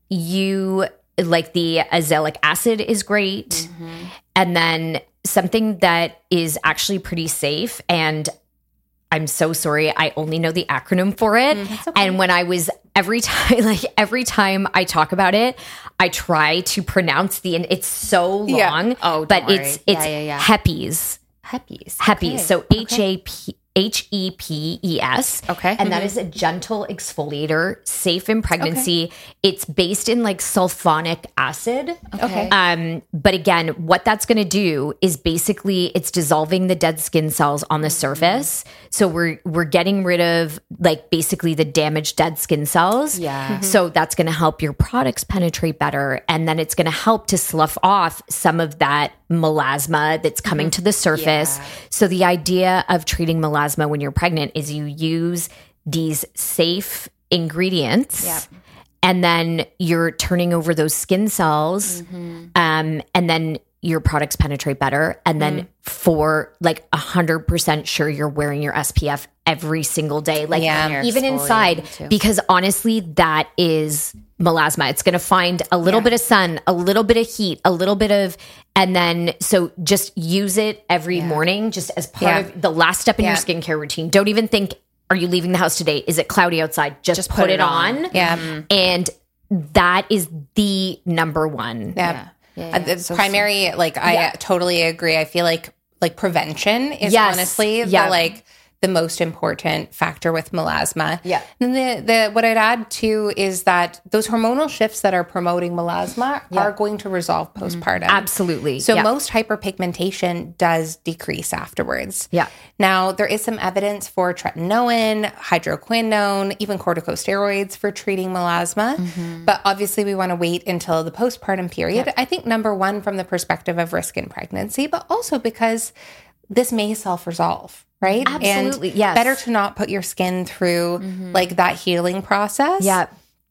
you like the azelaic acid is great. Mm-hmm. And then something that is actually pretty safe, and I'm so sorry, I only know the acronym for it. Mm, okay. And when I was every time, like every time I talk about it, I try to pronounce the, and it's so long, yeah. oh, but worry. it's, it's yeah, yeah, yeah. HEPES. HEPES. HEPES. Okay. So H A P H E P E S. Okay. And mm-hmm. that is a gentle exfoliator, safe in pregnancy. Okay. It's based in like sulfonic acid. Okay. Um, but again, what that's going to do is basically it's dissolving the dead skin cells on the surface. So we're we're getting rid of like basically the damaged dead skin cells. Yeah. Mm-hmm. So that's going to help your products penetrate better, and then it's going to help to slough off some of that melasma that's coming mm-hmm. to the surface. Yeah. So the idea of treating melasma when you're pregnant is you use these safe ingredients yep. and then you're turning over those skin cells mm-hmm. um, and then your products penetrate better. And then mm. for like a hundred percent sure you're wearing your S P F every single day, like yeah, even inside, too. Because honestly, that is melasma. It's going to find a little yeah. bit of sun, a little bit of heat, a little bit of, and then, so just use it every yeah. morning, just as part yeah. of the last step in yeah. your skincare routine. Don't even think, are you leaving the house today? Is it cloudy outside? Just, just put, put it, it on. on. Yeah. And that is the number one. Yeah. yeah. Yeah, yeah. Uh, the so primary, so, like, I yeah. totally agree. I feel like, like prevention is yes. honestly yeah. the, like, the most important factor with melasma. Yeah. And the, the, what I'd add too is that those hormonal shifts that are promoting melasma yeah. are going to resolve postpartum. Mm-hmm. Absolutely. So yeah. most hyperpigmentation does decrease afterwards. Yeah. Now, there is some evidence for tretinoin, hydroquinone, even corticosteroids for treating melasma. Mm-hmm. But obviously we want to wait until the postpartum period. Yep. I think number one, from the perspective of risk in pregnancy, but also because this may self-resolve. Right? Absolutely. And yes. better to not put your skin through mm-hmm. like that healing process. Yeah.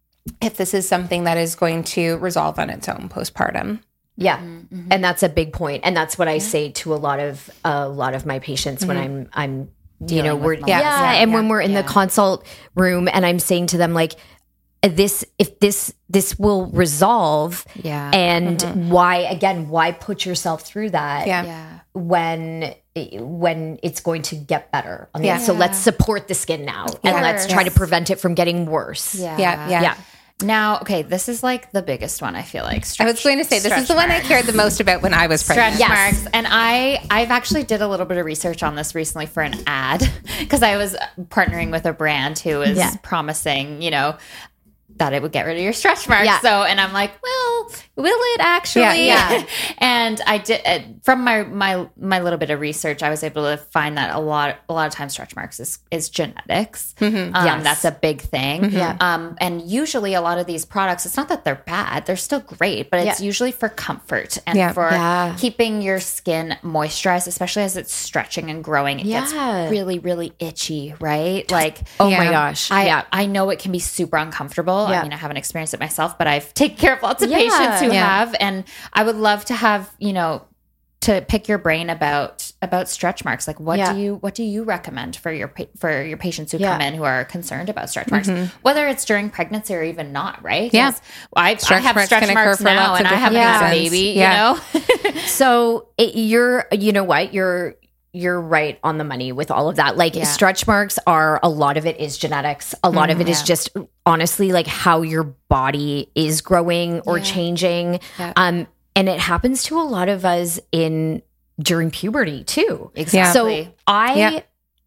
If this is something that is going to resolve on its own postpartum. Yeah. Mm-hmm. And that's a big point. And that's what I yeah. say to a lot of a lot of my patients mm-hmm. when I'm I'm Dealing you know, we're yeah, yeah, and yeah, when we're in yeah. the consult room and I'm saying to them like, this if this this will resolve yeah and mm-hmm. why again why put yourself through that yeah, yeah. when when it's going to get better on the yeah. So let's support the skin now and let's try yes. to prevent it from getting worse. Yeah. Yeah. Yeah. yeah. Now, okay, this is like the biggest one, I feel like. Stretch, I was going to say, this is the marks. one I cared the most about when I was pregnant. Stretch yes. marks. And I, I've actually did a little bit of research on this recently for an ad because I was partnering with a brand who was yeah. promising, you know, that it would get rid of your stretch marks. Yeah. So, and I'm like, well, will it actually? Yeah, yeah. And I did, uh, from my, my, my little bit of research, I was able to find that a lot, a lot of times stretch marks is, is genetics. Mm-hmm. Um, yes. That's a big thing. Mm-hmm. Yeah. Um, and usually a lot of these products, it's not that they're bad, they're still great, but it's yeah. usually for comfort and yeah. for yeah. keeping your skin moisturized, especially as it's stretching and growing. It yeah. gets really, really itchy, right? Like, oh yeah. my gosh. I, yeah. I know it can be super uncomfortable. Yeah. I mean, I haven't experienced it myself, but I've taken care of lots of Yeah. patients who Yeah. have, and I would love to have, you know, to pick your brain about about stretch marks. Like, what Yeah. do you what do you recommend for your pa- for your patients who Yeah. come in who are concerned about stretch marks, Mm-hmm. whether it's during pregnancy or even not, right? Yeah. 'Cause I, I Stretch have marks stretch can marks occur for now, lots and of I have different a reasons. baby. Yeah. You know, So it, you're, you know what, you're, you're right on the money with all of that. Like Yeah. stretch marks are, a lot of it is genetics. A lot of it is Yeah. just honestly like how your body is growing or Yeah. changing. Yeah. Um, and it happens to a lot of us in during puberty too. Exactly. So I, Yeah.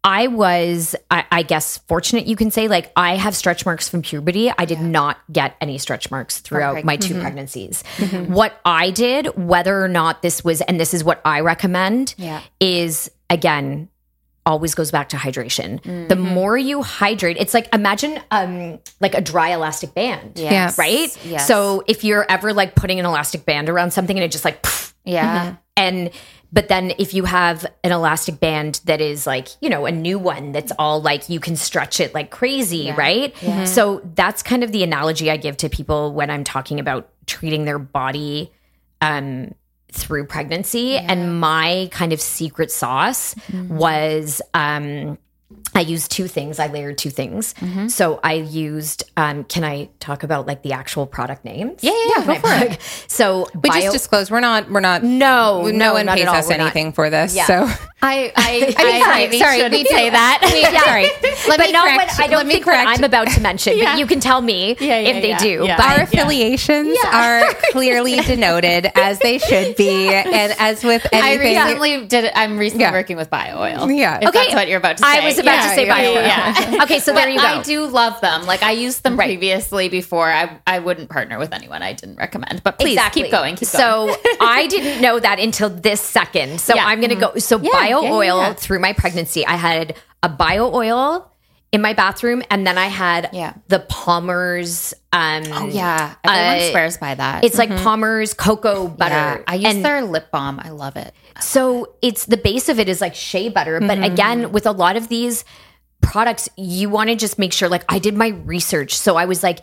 I was, I, I guess, fortunate, you can say. Like, I have stretch marks from puberty. I did yeah. not get any stretch marks throughout my two mm-hmm. pregnancies. Mm-hmm. What I did, whether or not this was, and this is what I recommend, yeah. is, again, always goes back to hydration. Mm-hmm. The more you hydrate, it's like, imagine um, like a dry elastic band, yes. right? Yes. So if you're ever like putting an elastic band around something and it just like, poof, yeah. Mm-hmm. And, but then if you have an elastic band that is like, you know, a new one that's all like, you can stretch it like crazy, yeah. right? Yeah. So that's kind of the analogy I give to people when I'm talking about treating their body um, through pregnancy. Yeah. And my kind of secret sauce mm-hmm. was, um, I used two things. I layered two things. Mm-hmm. So I used, um, can I talk about like the actual product names? Yeah, yeah, yeah. Go for it. So we bio- just disclosed we're not, we're not, no, no, no one not pays us anything not. for this. Yeah. So I, I, I mean, I sorry, maybe sorry, shouldn't we say do. that. We, yeah. Sorry. Let but me not correct, what, I don't think what I'm about to mention, yeah. but you can tell me yeah, yeah, if they yeah, do. yeah. But our affiliations yeah. are clearly denoted as they should be. And as with anything. I recently did it. I'm recently yeah. working with bio oil. Yeah. If okay. that's what you're about to say. I was about yeah, to say yeah, bio oil. Yeah. Okay, so there but you go. I do love them. Like I used them right. previously before. I I wouldn't partner with anyone I didn't recommend. But please exactly. keep going. Keep so going. I didn't know that until this second. So yeah. I'm going to mm-hmm. go. So yeah, bio yeah, oil yeah. through my pregnancy, I had a bio oil in my bathroom, and then I had yeah. the Palmer's. Um, oh yeah, everyone uh, swears by that. It's mm-hmm. like Palmer's cocoa butter. Yeah. I use and their lip balm. I love it. So it's the base of it is like shea butter, but mm-hmm. again, with a lot of these products, you want to just make sure. Like I did my research, so I was like,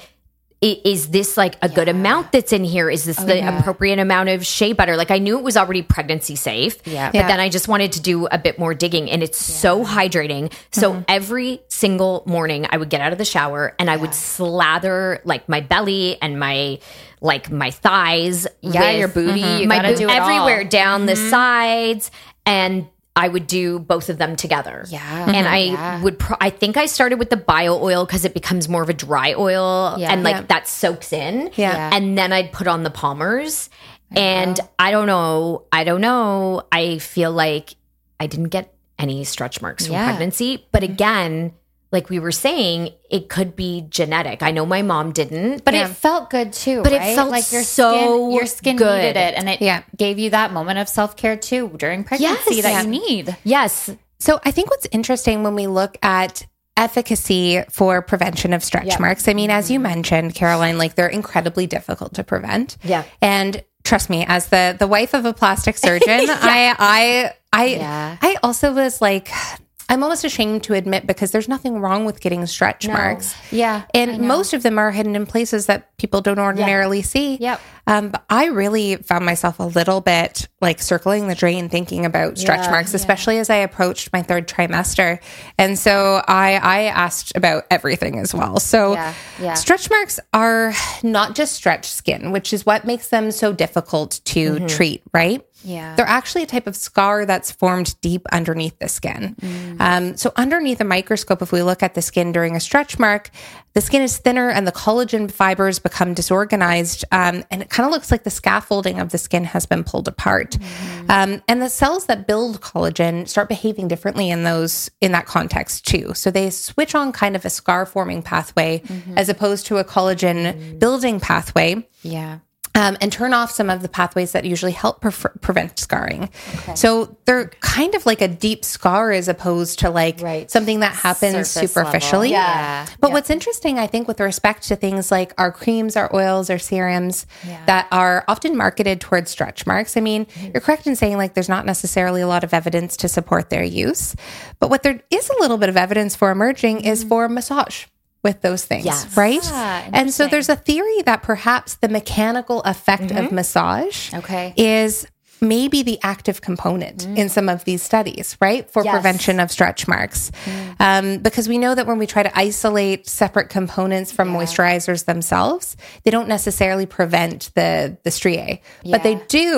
is this like a yeah. good amount that's in here? Is this oh, the yeah. appropriate amount of shea butter? Like I knew it was already pregnancy safe, yeah. but yeah. then I just wanted to do a bit more digging, and it's yeah. so hydrating. So mm-hmm. every single morning I would get out of the shower and I yeah. would slather like my belly and my like my thighs. Yeah, with your booty. Mm-hmm. You my gotta boot do it everywhere all. down mm-hmm. the sides, and I would do both of them together. Yeah. And I yeah. would, pro- I think I started with the bio oil because it becomes more of a dry oil yeah. and like yeah. that soaks in. Yeah. And then I'd put on the Palmer's. And I don't know. I don't know. I feel like I didn't get any stretch marks from yeah. pregnancy. But again, like we were saying, it could be genetic. I know my mom didn't, but yeah. it felt good too. But right? it felt like your so skin, your skin good. needed it, and it yeah. gave you that moment of self care too during pregnancy Yes. that Yeah. you need. Yes. So I think what's interesting when we look at efficacy for prevention of stretch yeah. marks, I mean, as you mentioned, Caroline, like they're incredibly difficult to prevent. Yeah. And trust me, as the the wife of a plastic surgeon, yeah. I I I yeah. I also was like, I'm almost ashamed to admit because there's nothing wrong with getting stretch No. marks. Yeah. And most of them are hidden in places that people don't ordinarily yeah. see. Yep. Um, but I really found myself a little bit like circling the drain thinking about stretch Yeah, marks, yeah. especially as I approached my third trimester. And so I, I asked about everything as well. So Yeah, yeah. stretch marks are not just stretch skin, which is what makes them so difficult to mm-hmm. treat, right? Yeah. They're actually a type of scar that's formed deep underneath the skin. Mm. Um, so underneath a microscope, if we look at the skin during a stretch mark, the skin is thinner and the collagen fibers become disorganized. Um, and it kind of looks like the scaffolding of the skin has been pulled apart. Mm. Um, and the cells that build collagen start behaving differently in those, in that context too. So they switch on kind of a scar forming pathway mm-hmm. as opposed to a collagen mm. building pathway. Yeah. Um, and turn off some of the pathways that usually help pre- prevent scarring. Okay. So they're kind of like a deep scar as opposed to like right. something that happens Surface superficially. Yeah. But yeah. what's interesting, I think, with respect to things like our creams, our oils, our serums yeah. that are often marketed towards stretch marks, I mean, mm-hmm. you're correct in saying like there's not necessarily a lot of evidence to support their use. But what there is a little bit of evidence for emerging mm-hmm. is for massage with those things, yes. right? Ah, and so there's a theory that perhaps the mechanical effect mm-hmm. of massage okay. is maybe the active component mm. in some of these studies, right? For yes. prevention of stretch marks. Mm. Um, because we know that when we try to isolate separate components from yeah. moisturizers themselves, they don't necessarily prevent the, the striae, yeah. but they do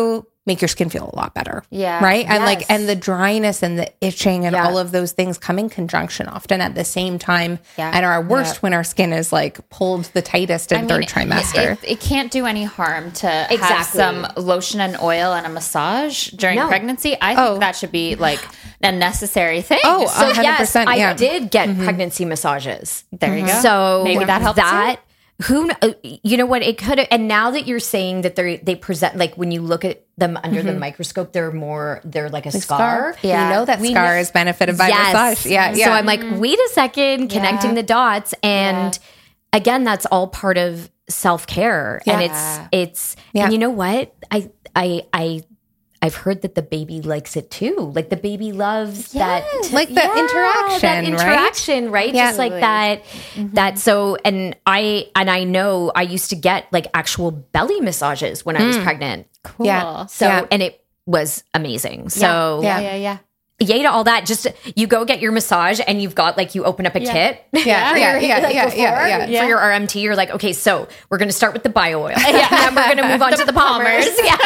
make your skin feel a lot better. Yeah. Right. And Yes. like, and the dryness and the itching and Yeah. all of those things come in conjunction often at the same time Yeah. and are worst Yeah. when our skin is like pulled the tightest in I mean, third trimester. It, it can't do any harm to have Exactly. some lotion and oil and a massage during No. pregnancy. I think Oh. that should be like a necessary thing. Oh, So one hundred yes, percent, I yeah. did get pregnancy massages. there you go. So maybe that helps. That who kn- you know what it could have. And now that you're saying that they they present like when you look at them under the microscope, they're more they're like a scar. Yeah. We know that We scar know- is benefited by Yes. massage. Yeah. Yeah. So I'm like, wait a second, connecting Yeah. the dots, and again, that's all part of self care, and Yeah. it's it's Yeah. and you know what I I I. I've heard that the baby likes it too. Like the baby loves that, Like the Yeah, interaction, that right? interaction, right? Yeah. Just like that. That so, and I and I know I used to get like actual belly massages when I was pregnant. Cool. Yeah. So Yeah. and it was amazing. So Yeah, Yeah. yeah, yeah. yay to all that. Just you go get your massage and you've got like you open up a kit. Yeah, yeah, yeah, like yeah, before, yeah, yeah. For your R M T, you're like, okay, so we're going to start with the bio oil, and then we're going to move on to the Palmers. Yeah,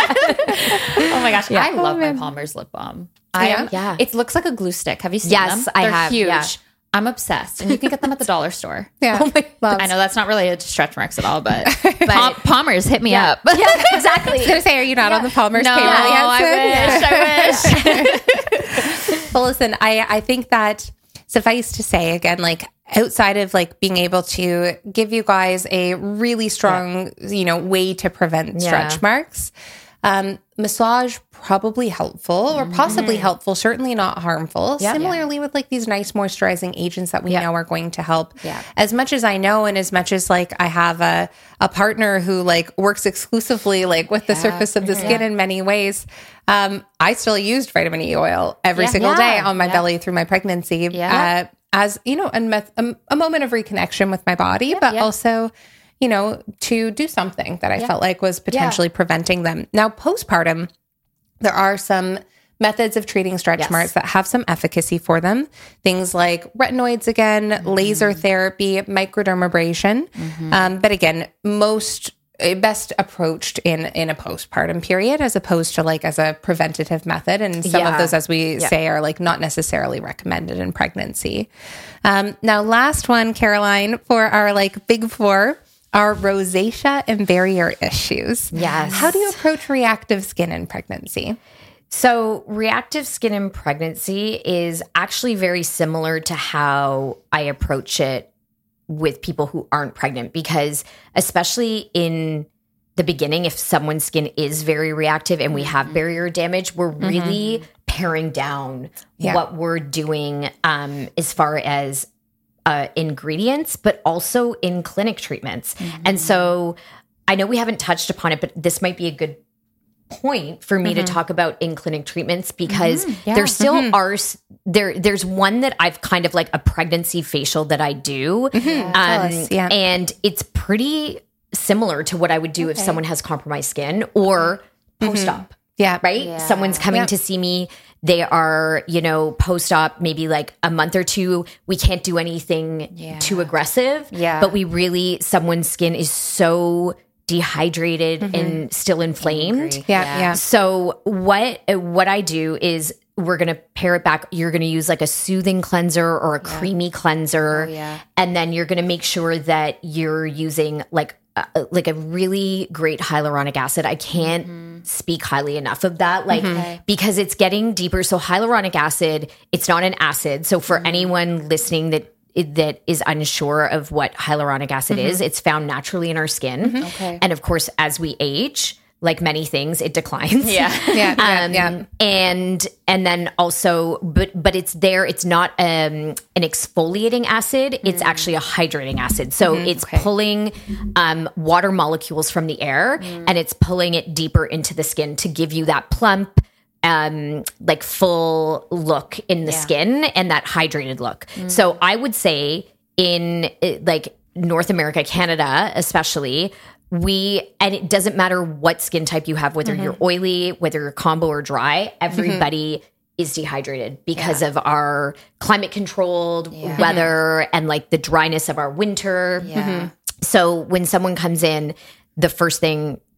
Oh my gosh, I love man. my Palmer's lip balm. I Yeah? am, Yeah. It looks like a glue stick. Have you seen Yes, them? I They're have, huge. yeah. I'm obsessed, and you can get them at the dollar store. Yeah. Oh my- Loves. I know that's not really a stretch marks at all, but, Pal- Palmer's hit me up. yeah, exactly. I was gonna say, are you not on the Palmer's No, payroll yet? I Sid? wish. I wish. Well, listen, I, I think that suffice to say, again, like outside of like being able to give you guys a really strong, you know, way to prevent stretch Yeah. marks, um, massage probably helpful or possibly helpful, certainly not harmful. Yeah. Similarly with like these nice moisturizing agents that we Yeah. know are going to help. Yeah. As much as I know, and as much as like I have a, a partner who like works exclusively like with the surface of the skin in many ways, um, I still used vitamin E oil every Yeah. single day Yeah. on my belly through my pregnancy. Yeah. Uh, as you know, a, meth- a, a moment of reconnection with my body, but Yeah. also, you know, to do something that I felt like was potentially preventing them. Now, postpartum, there are some methods of treating stretch Yes. marks that have some efficacy for them. Things like retinoids, again, Mm-hmm. laser therapy, microdermabrasion. Mm-hmm. Um, but again, most uh, best approached in in a postpartum period as opposed to like as a preventative method. And some of Yeah. those, as we say, are like not necessarily recommended in pregnancy. Um, now, last one, Caroline, for our like big four. Are rosacea and barrier issues. Yes. How do you approach reactive skin in pregnancy? So, reactive skin in pregnancy is actually very similar to how I approach it with people who aren't pregnant, because especially in the beginning, if someone's skin is very reactive and we have barrier damage, we're really paring down Yeah. what we're doing um, as far as uh, ingredients, but also in clinic treatments. And so I know we haven't touched upon it, but this might be a good point for me to talk about in clinic treatments, because there still are s- there there's one that I've kind of like a pregnancy facial that I do. Um, Tell us, yeah. and it's pretty similar to what I would do if someone has compromised skin or post-op. Yeah. Right? Yeah. Someone's coming Yeah. to see me. They are, you know, post-op, maybe like a month or two. We can't do anything Yeah. too aggressive. Yeah. But we really, someone's skin is so dehydrated and still inflamed. Angry. Yeah. Yeah. So what what I do is we're going to pare it back. You're going to use like a soothing cleanser or a creamy cleanser. Oh, yeah. And then you're going to make sure that you're using like uh, like a really great hyaluronic acid. I can't Mm-hmm. speak highly enough of that, like because it's getting deeper. So hyaluronic acid, it's not an acid. So Mm-hmm. for anyone listening that that is unsure of what hyaluronic acid is, it's found naturally in our skin. Mm-hmm. Okay. And of course, as we age, like many things, it declines. Yeah. Yeah. Yeah. Um, yeah. and and then also, but but it's there. It's not um, an exfoliating acid. It's actually a hydrating acid. So it's pulling um, water molecules from the air and it's pulling it deeper into the skin to give you that plump, um, like full look in the skin and that hydrated look. So I would say in uh, like North America, Canada, especially. We, and it doesn't matter what skin type you have, whether you're oily, whether you're combo or dry, everybody is dehydrated because of our climate controlled weather and like the dryness of our winter. Yeah. So when someone comes in, the first thing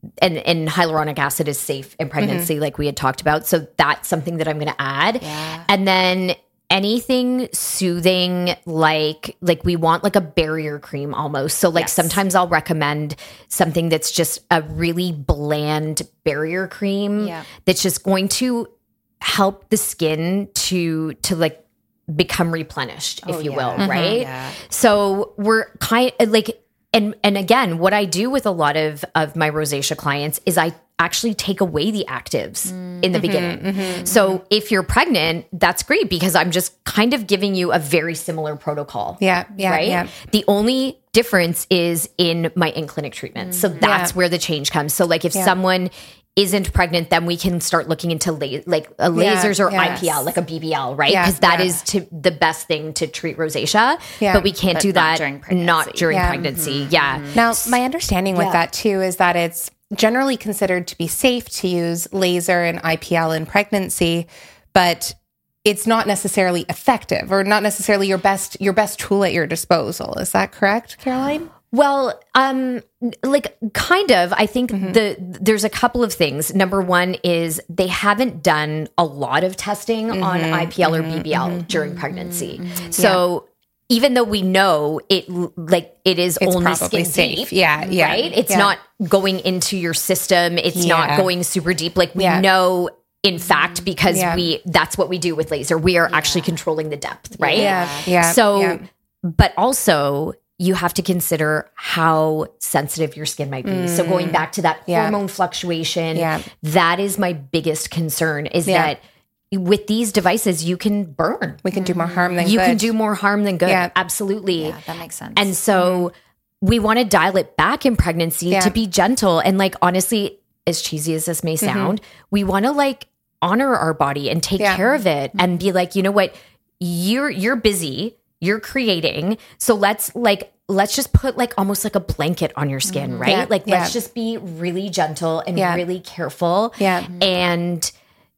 and, and hyaluronic acid is safe in pregnancy, mm-hmm. like we had talked about. So that's something that I'm going to add. Yeah. And then anything soothing, like, like we want like a barrier cream almost. So like yes. sometimes I'll recommend something that's just a really bland barrier cream yeah. that's just going to help the skin to, to like become replenished, if oh, you yeah. will. Mm-hmm. Right. Yeah. So we're kind of like, and, and again, what I do with a lot of, of my rosacea clients is I actually take away the actives mm. in the mm-hmm, beginning. Mm-hmm, so mm-hmm. if you're pregnant, that's great because I'm just kind of giving you a very similar protocol. Yeah. Yeah. Right. Yeah. The only difference is in my in-clinic treatment. So that's yeah. where the change comes. So like if yeah. someone isn't pregnant, then we can start looking into la- like uh, lasers yeah, or yes. I P L, like a B B L, right? Because yeah, that yeah. is to the best thing to treat rosacea. Yeah. But we can't but do that during pregnancy. Not during yeah. pregnancy. Mm-hmm. Yeah. Mm-hmm. Now, my understanding with yeah. that too is that it's generally considered to be safe to use laser and I P L in pregnancy, but it's not necessarily effective or not necessarily your best your best tool at your disposal. Is that correct, Caroline? Well, um, like kind of, I think mm-hmm. the, there's a couple of things. Number one is they haven't done a lot of testing mm-hmm. on I P L mm-hmm. or B B L mm-hmm. during pregnancy. Mm-hmm. So yeah. even though we know it, like it is it's only probably skin safe. deep, yeah, yeah, right? It's yeah. not going into your system. It's yeah. not going super deep. Like we yeah. know in fact, because yeah. we, that's what we do with laser. We are yeah. actually controlling the depth, right? Yeah. Yeah. So, yeah. but also, you have to consider how sensitive your skin might be. Mm. So going back to that yeah. hormone fluctuation, yeah. that is my biggest concern is yeah. that with these devices, you can burn. We can do more harm than you good. You can do more harm than good. Yeah. Absolutely. Yeah, that makes sense. And so mm-hmm. we want to dial it back in pregnancy yeah. to be gentle. And like, honestly, as cheesy as this may sound, mm-hmm. we want to like honor our body and take yeah. care of it mm-hmm. and be like, you know what, you're, you're busy. You're creating. So let's like, let's just put like almost like a blanket on your skin, right? Yeah, like, yeah. let's just be really gentle and yeah. really careful. Yeah. And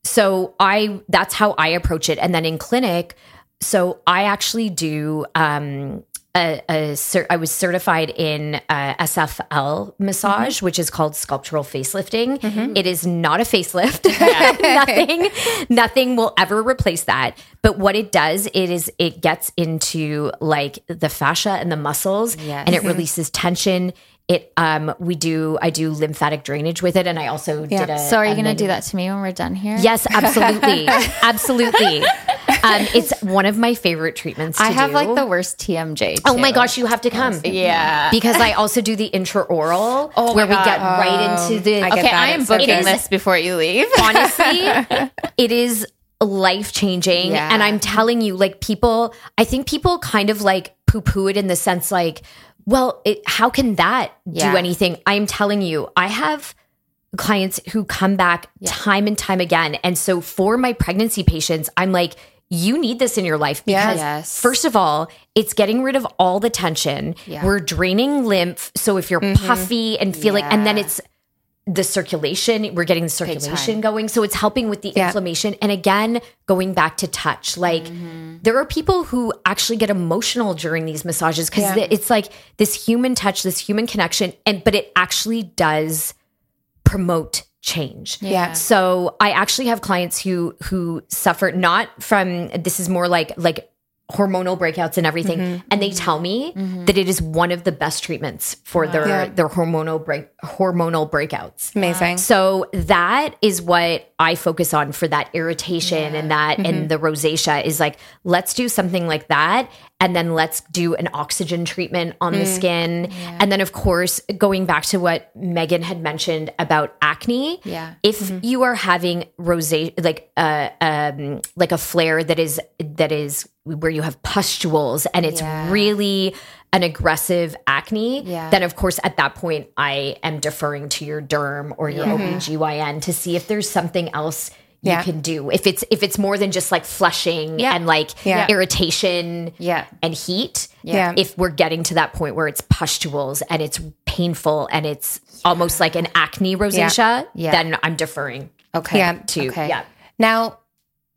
so I, that's how I approach it. And then in clinic, so I actually do, um, A, a cert, I was certified in uh, S F L massage, mm-hmm. which is called sculptural facelifting. Mm-hmm. It is not a facelift. Yeah. nothing, nothing will ever replace that. But what it does, it is it gets into like the fascia and the muscles, yes. and it releases tension. It um we do I do lymphatic drainage with it, and I also yeah. did a. So are you going to med- do that to me when we're done here? Yes, absolutely, absolutely. Um, it's one of my favorite treatments. To I have do. like the worst T M J. Too. Oh my gosh, you have to come. Yeah, because I also do the intraoral, oh where we God. get right into the. I okay, I am booking is, this before you leave. Honestly, it is life changing, yeah. and I'm telling you, like people, I think people kind of like poo poo it in the sense like, well, it, how can that yeah. do anything? I'm telling you, I have clients who come back yeah. time and time again, and so for my pregnancy patients, I'm like, you need this in your life because yes. first of all, it's getting rid of all the tension. Yeah. We're draining lymph. So if you're mm-hmm. puffy and feeling, yeah. and then it's the circulation, we're getting the circulation going. So it's helping with the yeah. inflammation. And again, going back to touch, like mm-hmm. there are people who actually get emotional during these massages because yeah. it's like this human touch, this human connection. And, but it actually does promote change. Yeah. So I actually have clients who who suffer not from this is more like like hormonal breakouts and everything, mm-hmm. and they tell me mm-hmm. that it is one of the best treatments for wow. their yeah. their hormonal break hormonal breakouts. Amazing. So that is what I focus on for that irritation yeah. and that mm-hmm. and the rosacea is like, let's do something like that. And then let's do an oxygen treatment on mm. the skin. Yeah. And then, of course, going back to what Megan had mentioned about acne, yeah. if mm-hmm. you are having rosacea, like uh, um, like a flare that is that is where you have pustules and it's yeah. really an aggressive acne, yeah. then of course at that point I am deferring to your derm or your yeah. O B G Y N to see if there's something else you yeah. can do. If it's if it's more than just like flushing yeah. and like yeah. irritation yeah. and heat. Yeah. If we're getting to that point where it's pustules and it's painful and it's yeah. almost like an acne rosacea, yeah. then I'm deferring. Okay. Yeah. To okay. yeah. Now,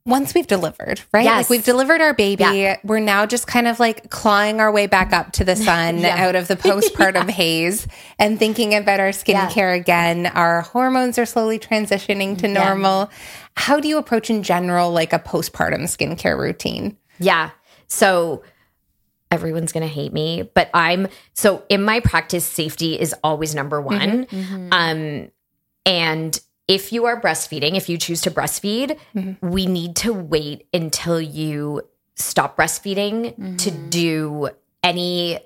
once we've delivered, right? Yes. Like we've delivered our baby. Yeah. We're now just kind of like clawing our way back up to the sun Yeah. out of the postpartum haze and thinking about our skincare Yeah. again. Our hormones are slowly transitioning to normal. How do you approach in general like a postpartum skincare routine? Yeah. So everyone's going to hate me, but I'm so in my practice, safety is always number one. Mm-hmm. Um, and if you are breastfeeding, if you choose to breastfeed, Mm-hmm. we need to wait until you stop breastfeeding Mm-hmm. to do any,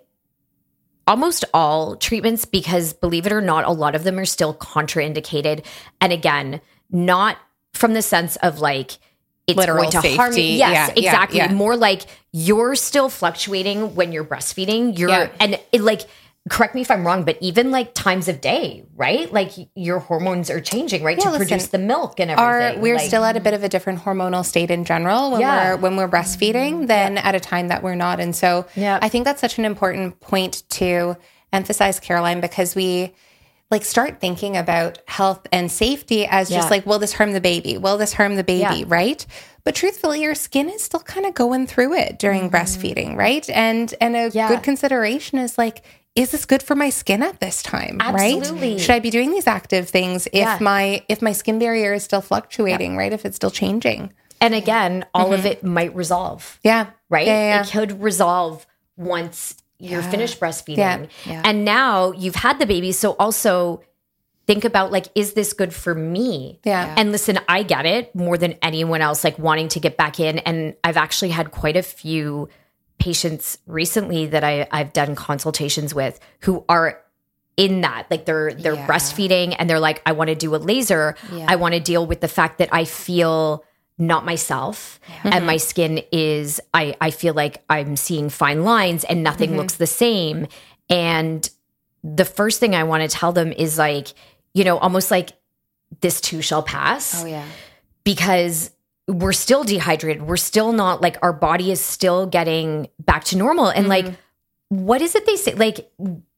almost all treatments, because believe it or not, a lot of them are still contraindicated. And again, not from the sense of like, it's Literal going to harm you. safety. Yes, Yeah, yeah, exactly. yeah. More like you're still fluctuating when you're breastfeeding. You're Yeah. and it like correct me if I'm wrong, but even like times of day, right? Like your hormones are changing, right? Yeah, to listen, produce the milk and Our, everything. we're Like, still at a bit of a different hormonal state in general when Yeah. we're when we're breastfeeding than at a time that we're not. And so Yeah. I think that's such an important point to emphasize, Caroline, because we like start thinking about health and safety as Yeah. just like, will this harm the baby? Will this harm the baby? Yeah. Right? But truthfully, your skin is still kind of going through it during breastfeeding, right? And and a Yeah. good consideration is like, is this good for my skin at this time? Absolutely. Right? Should I be doing these active things if Yeah. my if my skin barrier is still fluctuating, right? If it's still changing. and again, all of it might resolve, Yeah. right? Yeah, yeah. It could resolve once you're finished breastfeeding. Yeah. Yeah. And now you've had the baby. So also think about like, is this good for me? Yeah. And listen, I get it more than anyone else, like wanting to get back in. And I've actually had quite a few patients recently that I, I've done consultations with who are in that, like they're they're Yeah. breastfeeding and they're like, I want to do a laser. Yeah. I want to deal with the fact that I feel not myself and my skin is I I feel like I'm seeing fine lines and nothing looks the same. And the first thing I want to tell them is like, you know, almost like this too shall pass. Oh yeah. Because we're still dehydrated. We're still not like our body is still getting back to normal. And like, what is it they say? Like,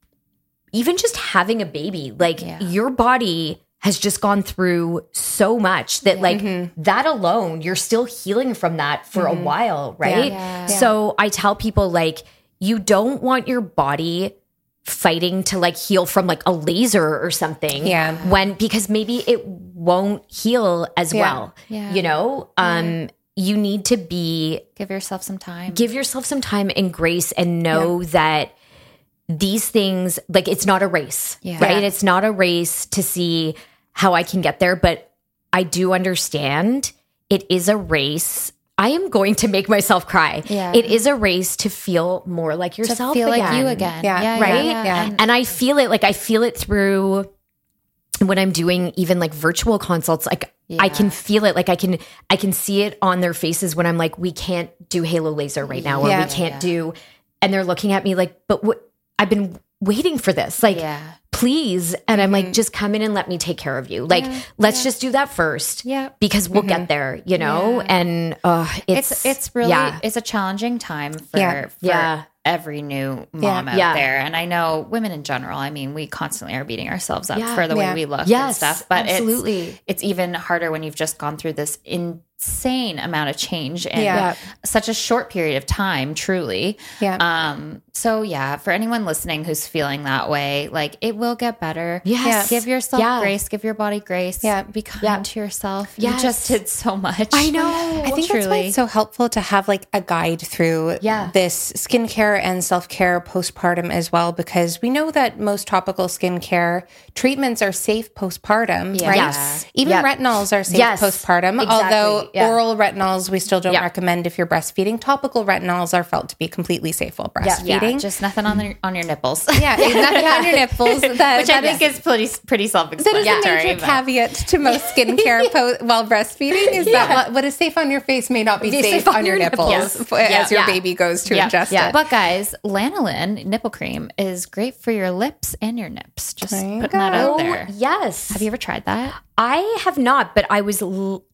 even just having a baby, like Yeah. your body has just gone through so much that like that alone, you're still healing from that for a while, right? Yeah. So I tell people like, you don't want your body fighting to like heal from like a laser or something. Yeah. When, because maybe it won't heal as Yeah. well. Yeah. You know, um, you need to be, Give yourself some time. give yourself some time and grace and know that these things, like it's not a race, Yeah. right? Yeah. It's not a race to see how I can get there, but I do understand it is a race. I am going to make myself cry. Yeah. It is a race to feel more like to yourself feel again. like you again. Yeah. Right? Yeah. Yeah. And- And I feel it, like I feel it through when I'm doing even like virtual consults, like I Yeah. can feel it. Like I can, I can see it on their faces when I'm like, we can't do Halo Laser right now, or Yeah. we can't do, and they're looking at me like, but what, I've been waiting for this. Like, Yeah. please. And I'm like, just come in and let me take care of you. Like, let's just do that first. Yeah. Because we'll get there, you know? Yeah. And uh, it's, It's it's really yeah. it's a challenging time for, Yeah. for Yeah. every new mom out Yeah. there. And I know women in general, I mean, we constantly are beating ourselves up Yeah. for the Yeah. way we look and Yes, stuff. But absolutely. it's it's even harder when you've just gone through this insane amount of change in Yeah. such a short period of time, truly. Yeah. Um, so yeah, for anyone listening who's feeling that way, like it will get better. Yes. Give yourself Yeah. grace, give your body grace. Yeah. Be kind Yeah. to yourself. Yes. You just did so much. I know. I think that's why it's so helpful to have like a guide through Yeah. this skincare and self-care postpartum as well, because we know that most topical skincare treatments are safe postpartum, Yeah. right? Yes. Even Yep. retinols are safe Yes. postpartum, Exactly. although Yeah. oral retinols we still don't Yeah. recommend if you're breastfeeding. Topical retinols are felt to be completely safe while breastfeeding. Yeah, just nothing on the, on your nipples. Yeah, nothing on your nipples. That, Which I that think is, is pretty pretty that is a self-explanatory. major but- caveat to most skincare po- while breastfeeding is that what, what is safe on your face may not be, Be safe, on your nipples Yes. f- as Yeah. your Yeah. baby goes to Yeah. ingest Yeah. it. But guys, lanolin nipple cream is great for your lips and your nips. Just There you putting that go. out there. Yes. Have you ever tried that? I have not, but I was l-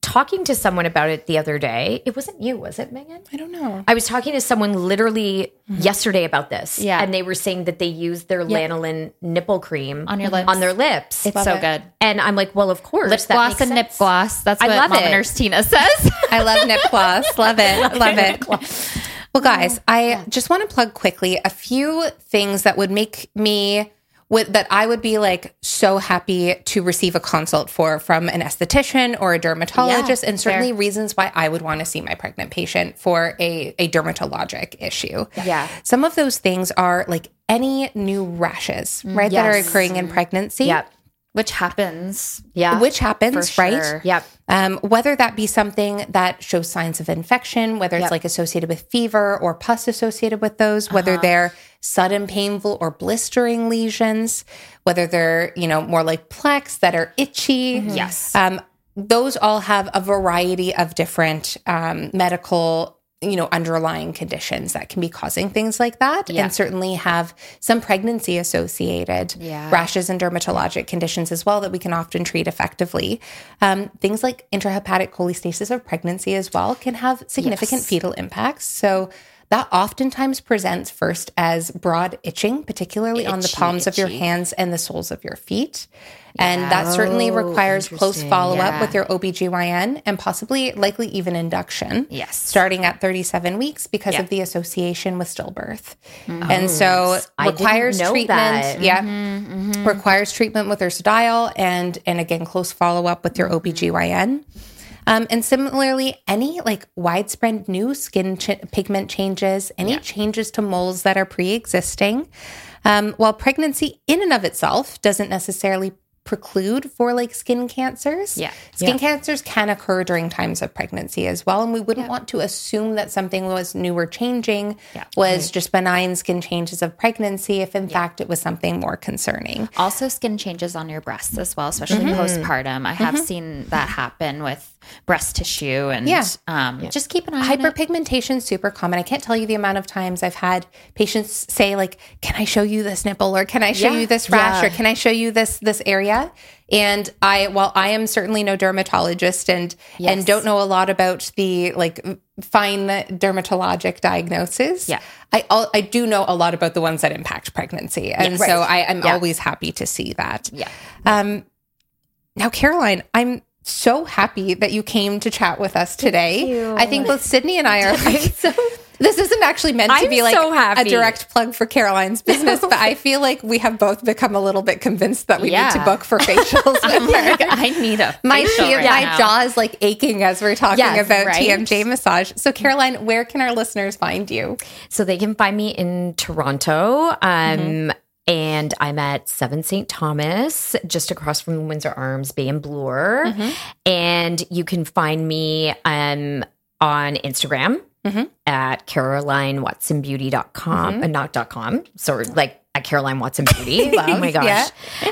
talking to someone about it the other day. It wasn't you, was it, Megan? I don't know. I was talking to someone literally mm-hmm. yesterday about this. Yeah. And they were saying that they use their yeah. lanolin nipple cream on your lips. On their lips. It's Love so it. good. And I'm like, well, of course. Lip gloss and sense. nip gloss. That's what I love Mama Nurse Tina says. I love nip gloss. Love it. Love, love it. it. Well, guys, I just want to plug quickly a few things that would make me... With, that I would be like so happy to receive a consult for from an esthetician or a dermatologist, yeah, and certainly fair. reasons why I would want to see my pregnant patient for a, a dermatologic issue. Yeah. Some of those things are like any new rashes, right, yes. that are occurring in pregnancy. Yep. Which happens. Yeah. Which happens, sure. right? Yep. Um, whether that be something that shows signs of infection, whether it's yep. like associated with fever or pus associated with those, whether uh-huh. they're sudden painful or blistering lesions, whether they're, you know, more like plaques that are itchy. Mm-hmm. Yes. Um, those all have a variety of different um, medical you know, underlying conditions that can be causing things like that, yeah. and certainly have some pregnancy associated yeah. rashes and dermatologic conditions as well that we can often treat effectively. Um, things like intrahepatic cholestasis of pregnancy as well can have significant yes. fetal impacts. So that oftentimes presents first as broad itching, particularly itchy, on the palms itchy. of your hands and the soles of your feet. And yeah. that certainly requires close follow-up yeah. with your O B G Y N and possibly likely even induction. Yes. Starting at thirty-seven weeks because yeah. of the association with stillbirth. Mm-hmm. And so I requires treatment. That. Yeah. Mm-hmm, mm-hmm. Requires treatment with ursodiol and, and again, close follow-up with your O B G Y N. Um, and similarly, any like widespread new skin ch- pigment changes, any yeah. changes to moles that are pre-existing, um, while pregnancy in and of itself doesn't necessarily preclude for like skin cancers. Yeah. Skin yeah. cancers can occur during times of pregnancy as well. And we wouldn't yeah. want to assume that something was new or changing yeah. was right. just benign skin changes of pregnancy if in yeah. fact it was something more concerning. Also skin changes on your breasts as well, especially mm-hmm. postpartum. I have mm-hmm. seen that happen with breast tissue and yeah. Um, yeah. just keep an eye on it. Hyperpigmentation is super common. I can't tell you the amount of times I've had patients say like, can I show you this nipple or can I show yeah. you this rash yeah. or can I show you this this area? And I, while I am certainly no dermatologist and yes. and don't know a lot about the like fine dermatologic diagnosis, yeah. I I do know a lot about the ones that impact pregnancy, and yeah, so right. I, I'm yeah. always happy to see that. Yeah. Um. Now, Caroline, I'm so happy that you came to chat with us today. I think both Sydney and I are like, so, this isn't actually meant to I'm be like so a direct plug for Caroline's business, but I feel like we have both become a little bit convinced that we yeah. need to book for facials. I'm like, I need a my facial right my now. jaw is like aching as we're talking yes, about right? T M J massage. So Caroline, where can our listeners find you? So they can find me in Toronto. Um, mm-hmm. And I'm at seven Saint Thomas, just across from Windsor Arms, Bay and Bloor. Mm-hmm. And you can find me um, on Instagram mm-hmm. at caroline watson beauty dot com, mm-hmm. uh, not dot com, so like at Caroline Watson Beauty. Oh my gosh. Yeah.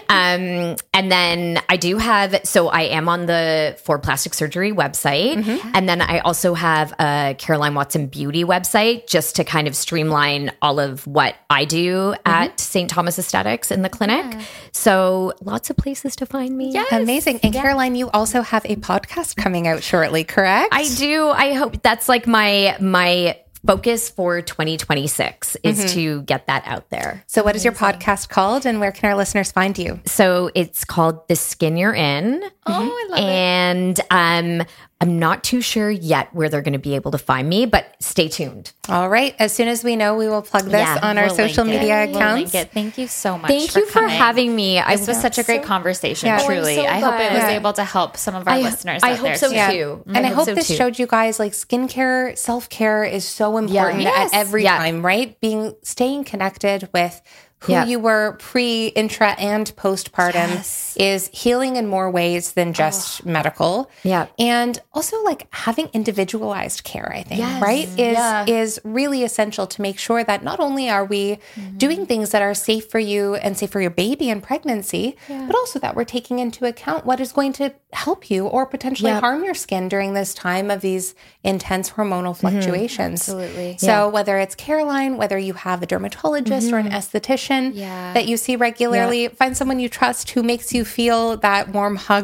Um, and then I do have, so I am on the For Plastic Surgery website. Mm-hmm. And then I also have a Caroline Watson Beauty website just to kind of streamline all of what I do mm-hmm. at Saint Thomas Aesthetics in the clinic. Yeah. So lots of places to find me. Yes. Amazing. And yeah. Caroline, you also have a podcast coming out shortly, correct? I do. I hope that's like my, my, focus for twenty twenty-six is mm-hmm. to get that out there. So what is your podcast called and where can our listeners find you? So it's called The Skin You're In. Oh, I love and, it. And um, I'm not too sure yet where they're going to be able to find me, but stay tuned. All right. As soon as we know, we will plug this yeah, on our we'll social media it. accounts. We'll Thank you so much. Thank for you for coming. having me. This I was such a great so, conversation, yeah, truly. So I hope it was yeah. able to help some of our I, listeners I out hope there so too. Yeah. too. And I, I hope, hope so this too. showed you guys like skincare, self-care is so important yeah. yes. at every yeah. time, right? Being staying connected with who yeah. you were pre, intra, and postpartum yes. is healing in more ways than just oh. medical. Yeah. And also like having individualized care, I think, yes. right? Is yeah. is really essential to make sure that not only are we mm-hmm. doing things that are safe for you and safe for your baby in pregnancy, yeah. but also that we're taking into account what is going to help you or potentially yeah. harm your skin during this time of these intense hormonal fluctuations. Mm-hmm. Absolutely. So yeah. whether it's Caroline, whether you have a dermatologist mm-hmm. or an esthetician, yeah. that you see regularly, yeah. find someone you trust who makes you feel that warm hug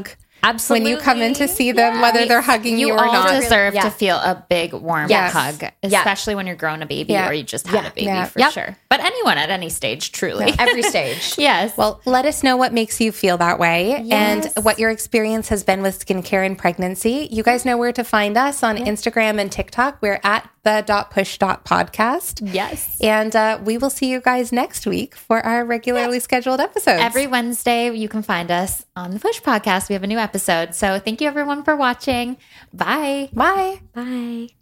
Absolutely. when you come in to see them, Yeah. whether they're hugging you, You or all not. deserve Yeah. to feel a big, warm Yes. hug, Yeah. especially when you're growing a baby Yeah. or you just had Yeah. a baby Yeah. for Yep. sure. But anyone at any stage, truly. Every stage. Yes. Well, let us know what makes you feel that way Yes. and what your experience has been with skincare and pregnancy. You guys know where to find us on Instagram and TikTok. We're at the dot push dot podcast. Yes. And uh, we will see you guys next week for our regularly scheduled episodes. Every Wednesday, you can find us on the Push Podcast. We have a new episode. So thank you, everyone, for watching. Bye. Bye. Bye.